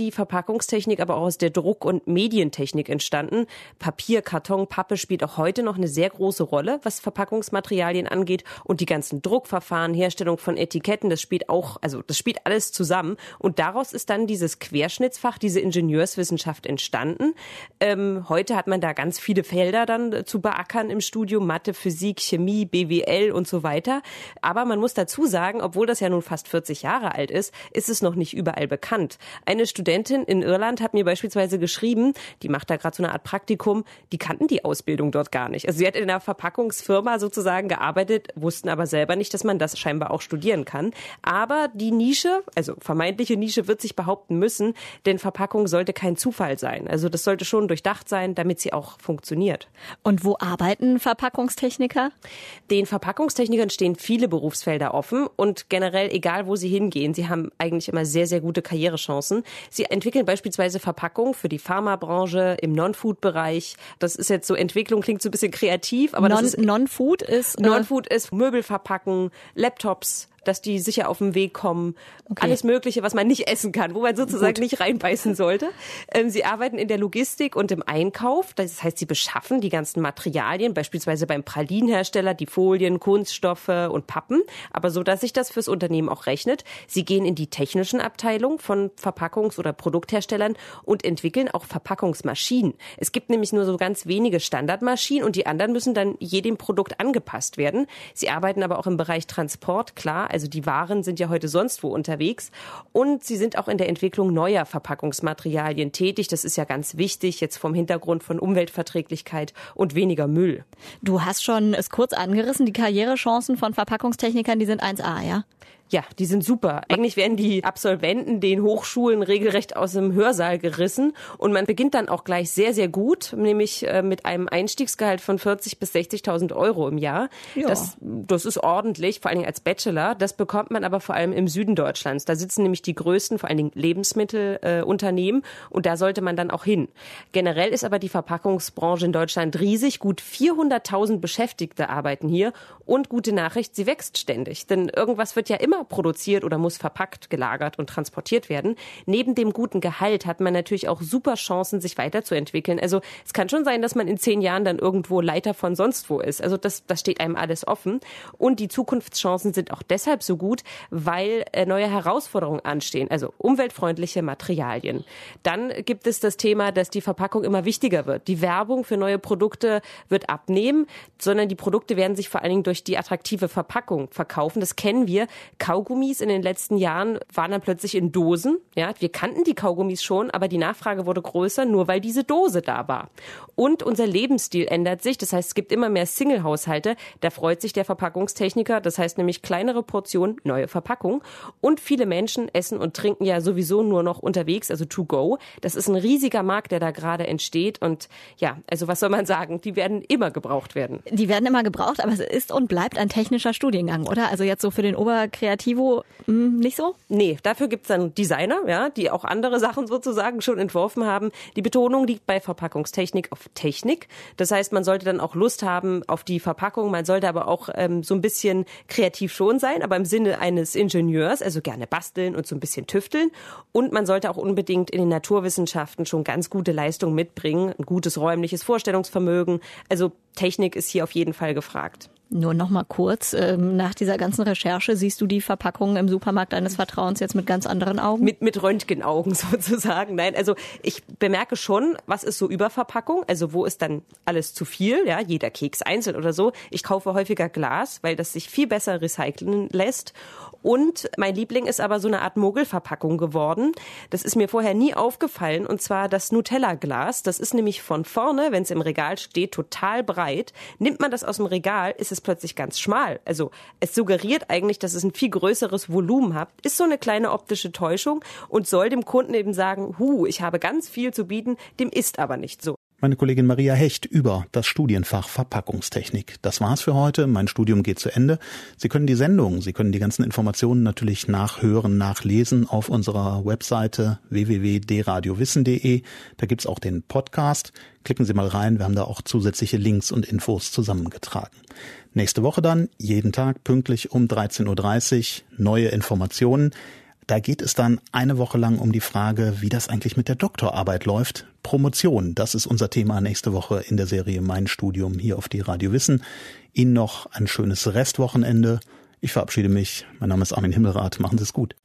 die Verpackungstechnik aber auch aus der Druck- und Medientechnik entstanden. Papier, Karton, Pappe spielt auch heute noch eine sehr große Rolle, was Verpackungsmaterialien angeht. Und die ganzen Druckverfahren, Herstellung von Etiketten, das spielt alles zusammen. Und daraus ist dann dieses Querschnittsfach, diese Ingenieurswissenschaft entstanden. Heute hat man da ganz viele Felder dann zu beackern im Studium, Mathe, Physik, Chemie, BWL und so weiter. Aber man muss dazu sagen, obwohl das ja nun fast 40 Jahre alt ist es noch nicht überall bekannt. Eine Studentin in Irland hat mir beispielsweise geschrieben, die macht da gerade so eine Art Praktikum, die kannten die Ausbildung dort gar nicht. Also sie hat in einer Verpackungsfirma sozusagen gearbeitet, wussten aber selber nicht, dass man das scheinbar auch studieren kann. Aber die Nische, also vermeintliche Nische, wird sich behaupten müssen, denn Verpackung sollte kein Zufall sein. Also das sollte schon durchdacht sein, damit sie auch funktioniert. Und wo arbeiten Verpackungstechniker? Den Verpackungstechnikern stehen viele Berufsfelder offen und generell, egal wo sie hingehen, sie haben eigentlich immer sehr, sehr gute Karrierechancen. Sie entwickeln beispielsweise Verpackung für die Pharmabranche, im Non-Food-Bereich. Das ist jetzt so, Entwicklung klingt so ein bisschen kreativ, aber Non-Food ist Möbel verpacken, Laptops, dass die sicher auf den Weg kommen. Okay. Alles Mögliche, was man nicht essen kann, wo man sozusagen nicht reinbeißen sollte. Sie arbeiten in der Logistik und im Einkauf. Das heißt, sie beschaffen die ganzen Materialien, beispielsweise beim Pralinenhersteller, die Folien, Kunststoffe und Pappen, aber so, dass sich das fürs Unternehmen auch rechnet. Sie gehen in die technischen Abteilungen von Verpackungs- oder Produktherstellern und entwickeln auch Verpackungsmaschinen. Es gibt nämlich nur so ganz wenige Standardmaschinen und die anderen müssen dann jedem Produkt angepasst werden. Sie arbeiten aber auch im Bereich Transport, klar. Also die Waren sind ja heute sonst wo unterwegs. Und sie sind auch in der Entwicklung neuer Verpackungsmaterialien tätig. Das ist ja ganz wichtig, jetzt vom Hintergrund von Umweltverträglichkeit und weniger Müll. Du hast schon es kurz angerissen, die Karrierechancen von Verpackungstechnikern, die sind 1A, ja? Ja, die sind super. Eigentlich werden die Absolventen den Hochschulen regelrecht aus dem Hörsaal gerissen und man beginnt dann auch gleich sehr, sehr gut, nämlich mit einem Einstiegsgehalt von 40.000 bis 60.000 Euro im Jahr. Ja. Das ist ordentlich, vor allen Dingen als Bachelor. Das bekommt man aber vor allem im Süden Deutschlands. Da sitzen nämlich die größten, vor allen Dingen Lebensmittelunternehmen und da sollte man dann auch hin. Generell ist aber die Verpackungsbranche in Deutschland riesig. Gut 400.000 Beschäftigte arbeiten hier und gute Nachricht, sie wächst ständig, denn irgendwas wird ja immer produziert oder muss verpackt, gelagert und transportiert werden. Neben dem guten Gehalt hat man natürlich auch super Chancen, sich weiterzuentwickeln. Also es kann schon sein, dass man in 10 Jahren dann irgendwo Leiter von sonst wo ist. Also das steht einem alles offen. Und die Zukunftschancen sind auch deshalb so gut, weil neue Herausforderungen anstehen, also umweltfreundliche Materialien. Dann gibt es das Thema, dass die Verpackung immer wichtiger wird. Die Werbung für neue Produkte wird abnehmen, sondern die Produkte werden sich vor allen Dingen durch die attraktive Verpackung verkaufen. Das kennen wir. Kaugummis in den letzten Jahren waren dann plötzlich in Dosen. Ja, wir kannten die Kaugummis schon, aber die Nachfrage wurde größer, nur weil diese Dose da war. Und unser Lebensstil ändert sich. Das heißt, es gibt immer mehr Single-Haushalte. Da freut sich der Verpackungstechniker. Das heißt nämlich kleinere Portionen, neue Verpackung. Und viele Menschen essen und trinken ja sowieso nur noch unterwegs, also to go. Das ist ein riesiger Markt, der da gerade entsteht. Und ja, also was soll man sagen? Die werden immer gebraucht werden. Die werden immer gebraucht, aber es ist und bleibt ein technischer Studiengang, oder? Also jetzt so für den Kreativo nicht so? Nee, dafür gibt's dann Designer, ja, die auch andere Sachen sozusagen schon entworfen haben. Die Betonung liegt bei Verpackungstechnik auf Technik. Das heißt, man sollte dann auch Lust haben auf die Verpackung. Man sollte aber auch so ein bisschen kreativ schon sein, aber im Sinne eines Ingenieurs, also gerne basteln und so ein bisschen tüfteln. Und man sollte auch unbedingt in den Naturwissenschaften schon ganz gute Leistungen mitbringen, ein gutes räumliches Vorstellungsvermögen. Also Technik ist hier auf jeden Fall gefragt. Nur noch mal kurz, nach dieser ganzen Recherche siehst du die Verpackungen im Supermarkt deines Vertrauens jetzt mit ganz anderen Augen? Mit Röntgenaugen sozusagen. Nein, also ich bemerke schon, was ist so Überverpackung, also wo ist dann alles zu viel, ja, jeder Keks einzeln oder so. Ich kaufe häufiger Glas, weil das sich viel besser recyceln lässt. Und mein Liebling ist aber so eine Art Mogelverpackung geworden. Das ist mir vorher nie aufgefallen, und zwar das Nutella-Glas. Das ist nämlich von vorne, wenn es im Regal steht, total breit. Nimmt man das aus dem Regal, ist es plötzlich ganz schmal. Also es suggeriert eigentlich, dass es ein viel größeres Volumen hat. Ist so eine kleine optische Täuschung und soll dem Kunden eben sagen, ich habe ganz viel zu bieten, dem ist aber nicht so. Meine Kollegin Maria Hecht über das Studienfach Verpackungstechnik. Das war's für heute. Mein Studium geht zu Ende. Sie können die Sendung, Sie können die ganzen Informationen natürlich nachhören, nachlesen auf unserer Webseite www.dradiowissen.de. Da gibt's auch den Podcast. Klicken Sie mal rein. Wir haben da auch zusätzliche Links und Infos zusammengetragen. Nächste Woche dann, jeden Tag pünktlich um 13.30 Uhr, neue Informationen. Da geht es dann eine Woche lang um die Frage, wie das eigentlich mit der Doktorarbeit läuft. Promotion, das ist unser Thema nächste Woche in der Serie Mein Studium hier auf die Radio Wissen. Ihnen noch ein schönes Restwochenende. Ich verabschiede mich. Mein Name ist Armin Himmelrath. Machen Sie es gut.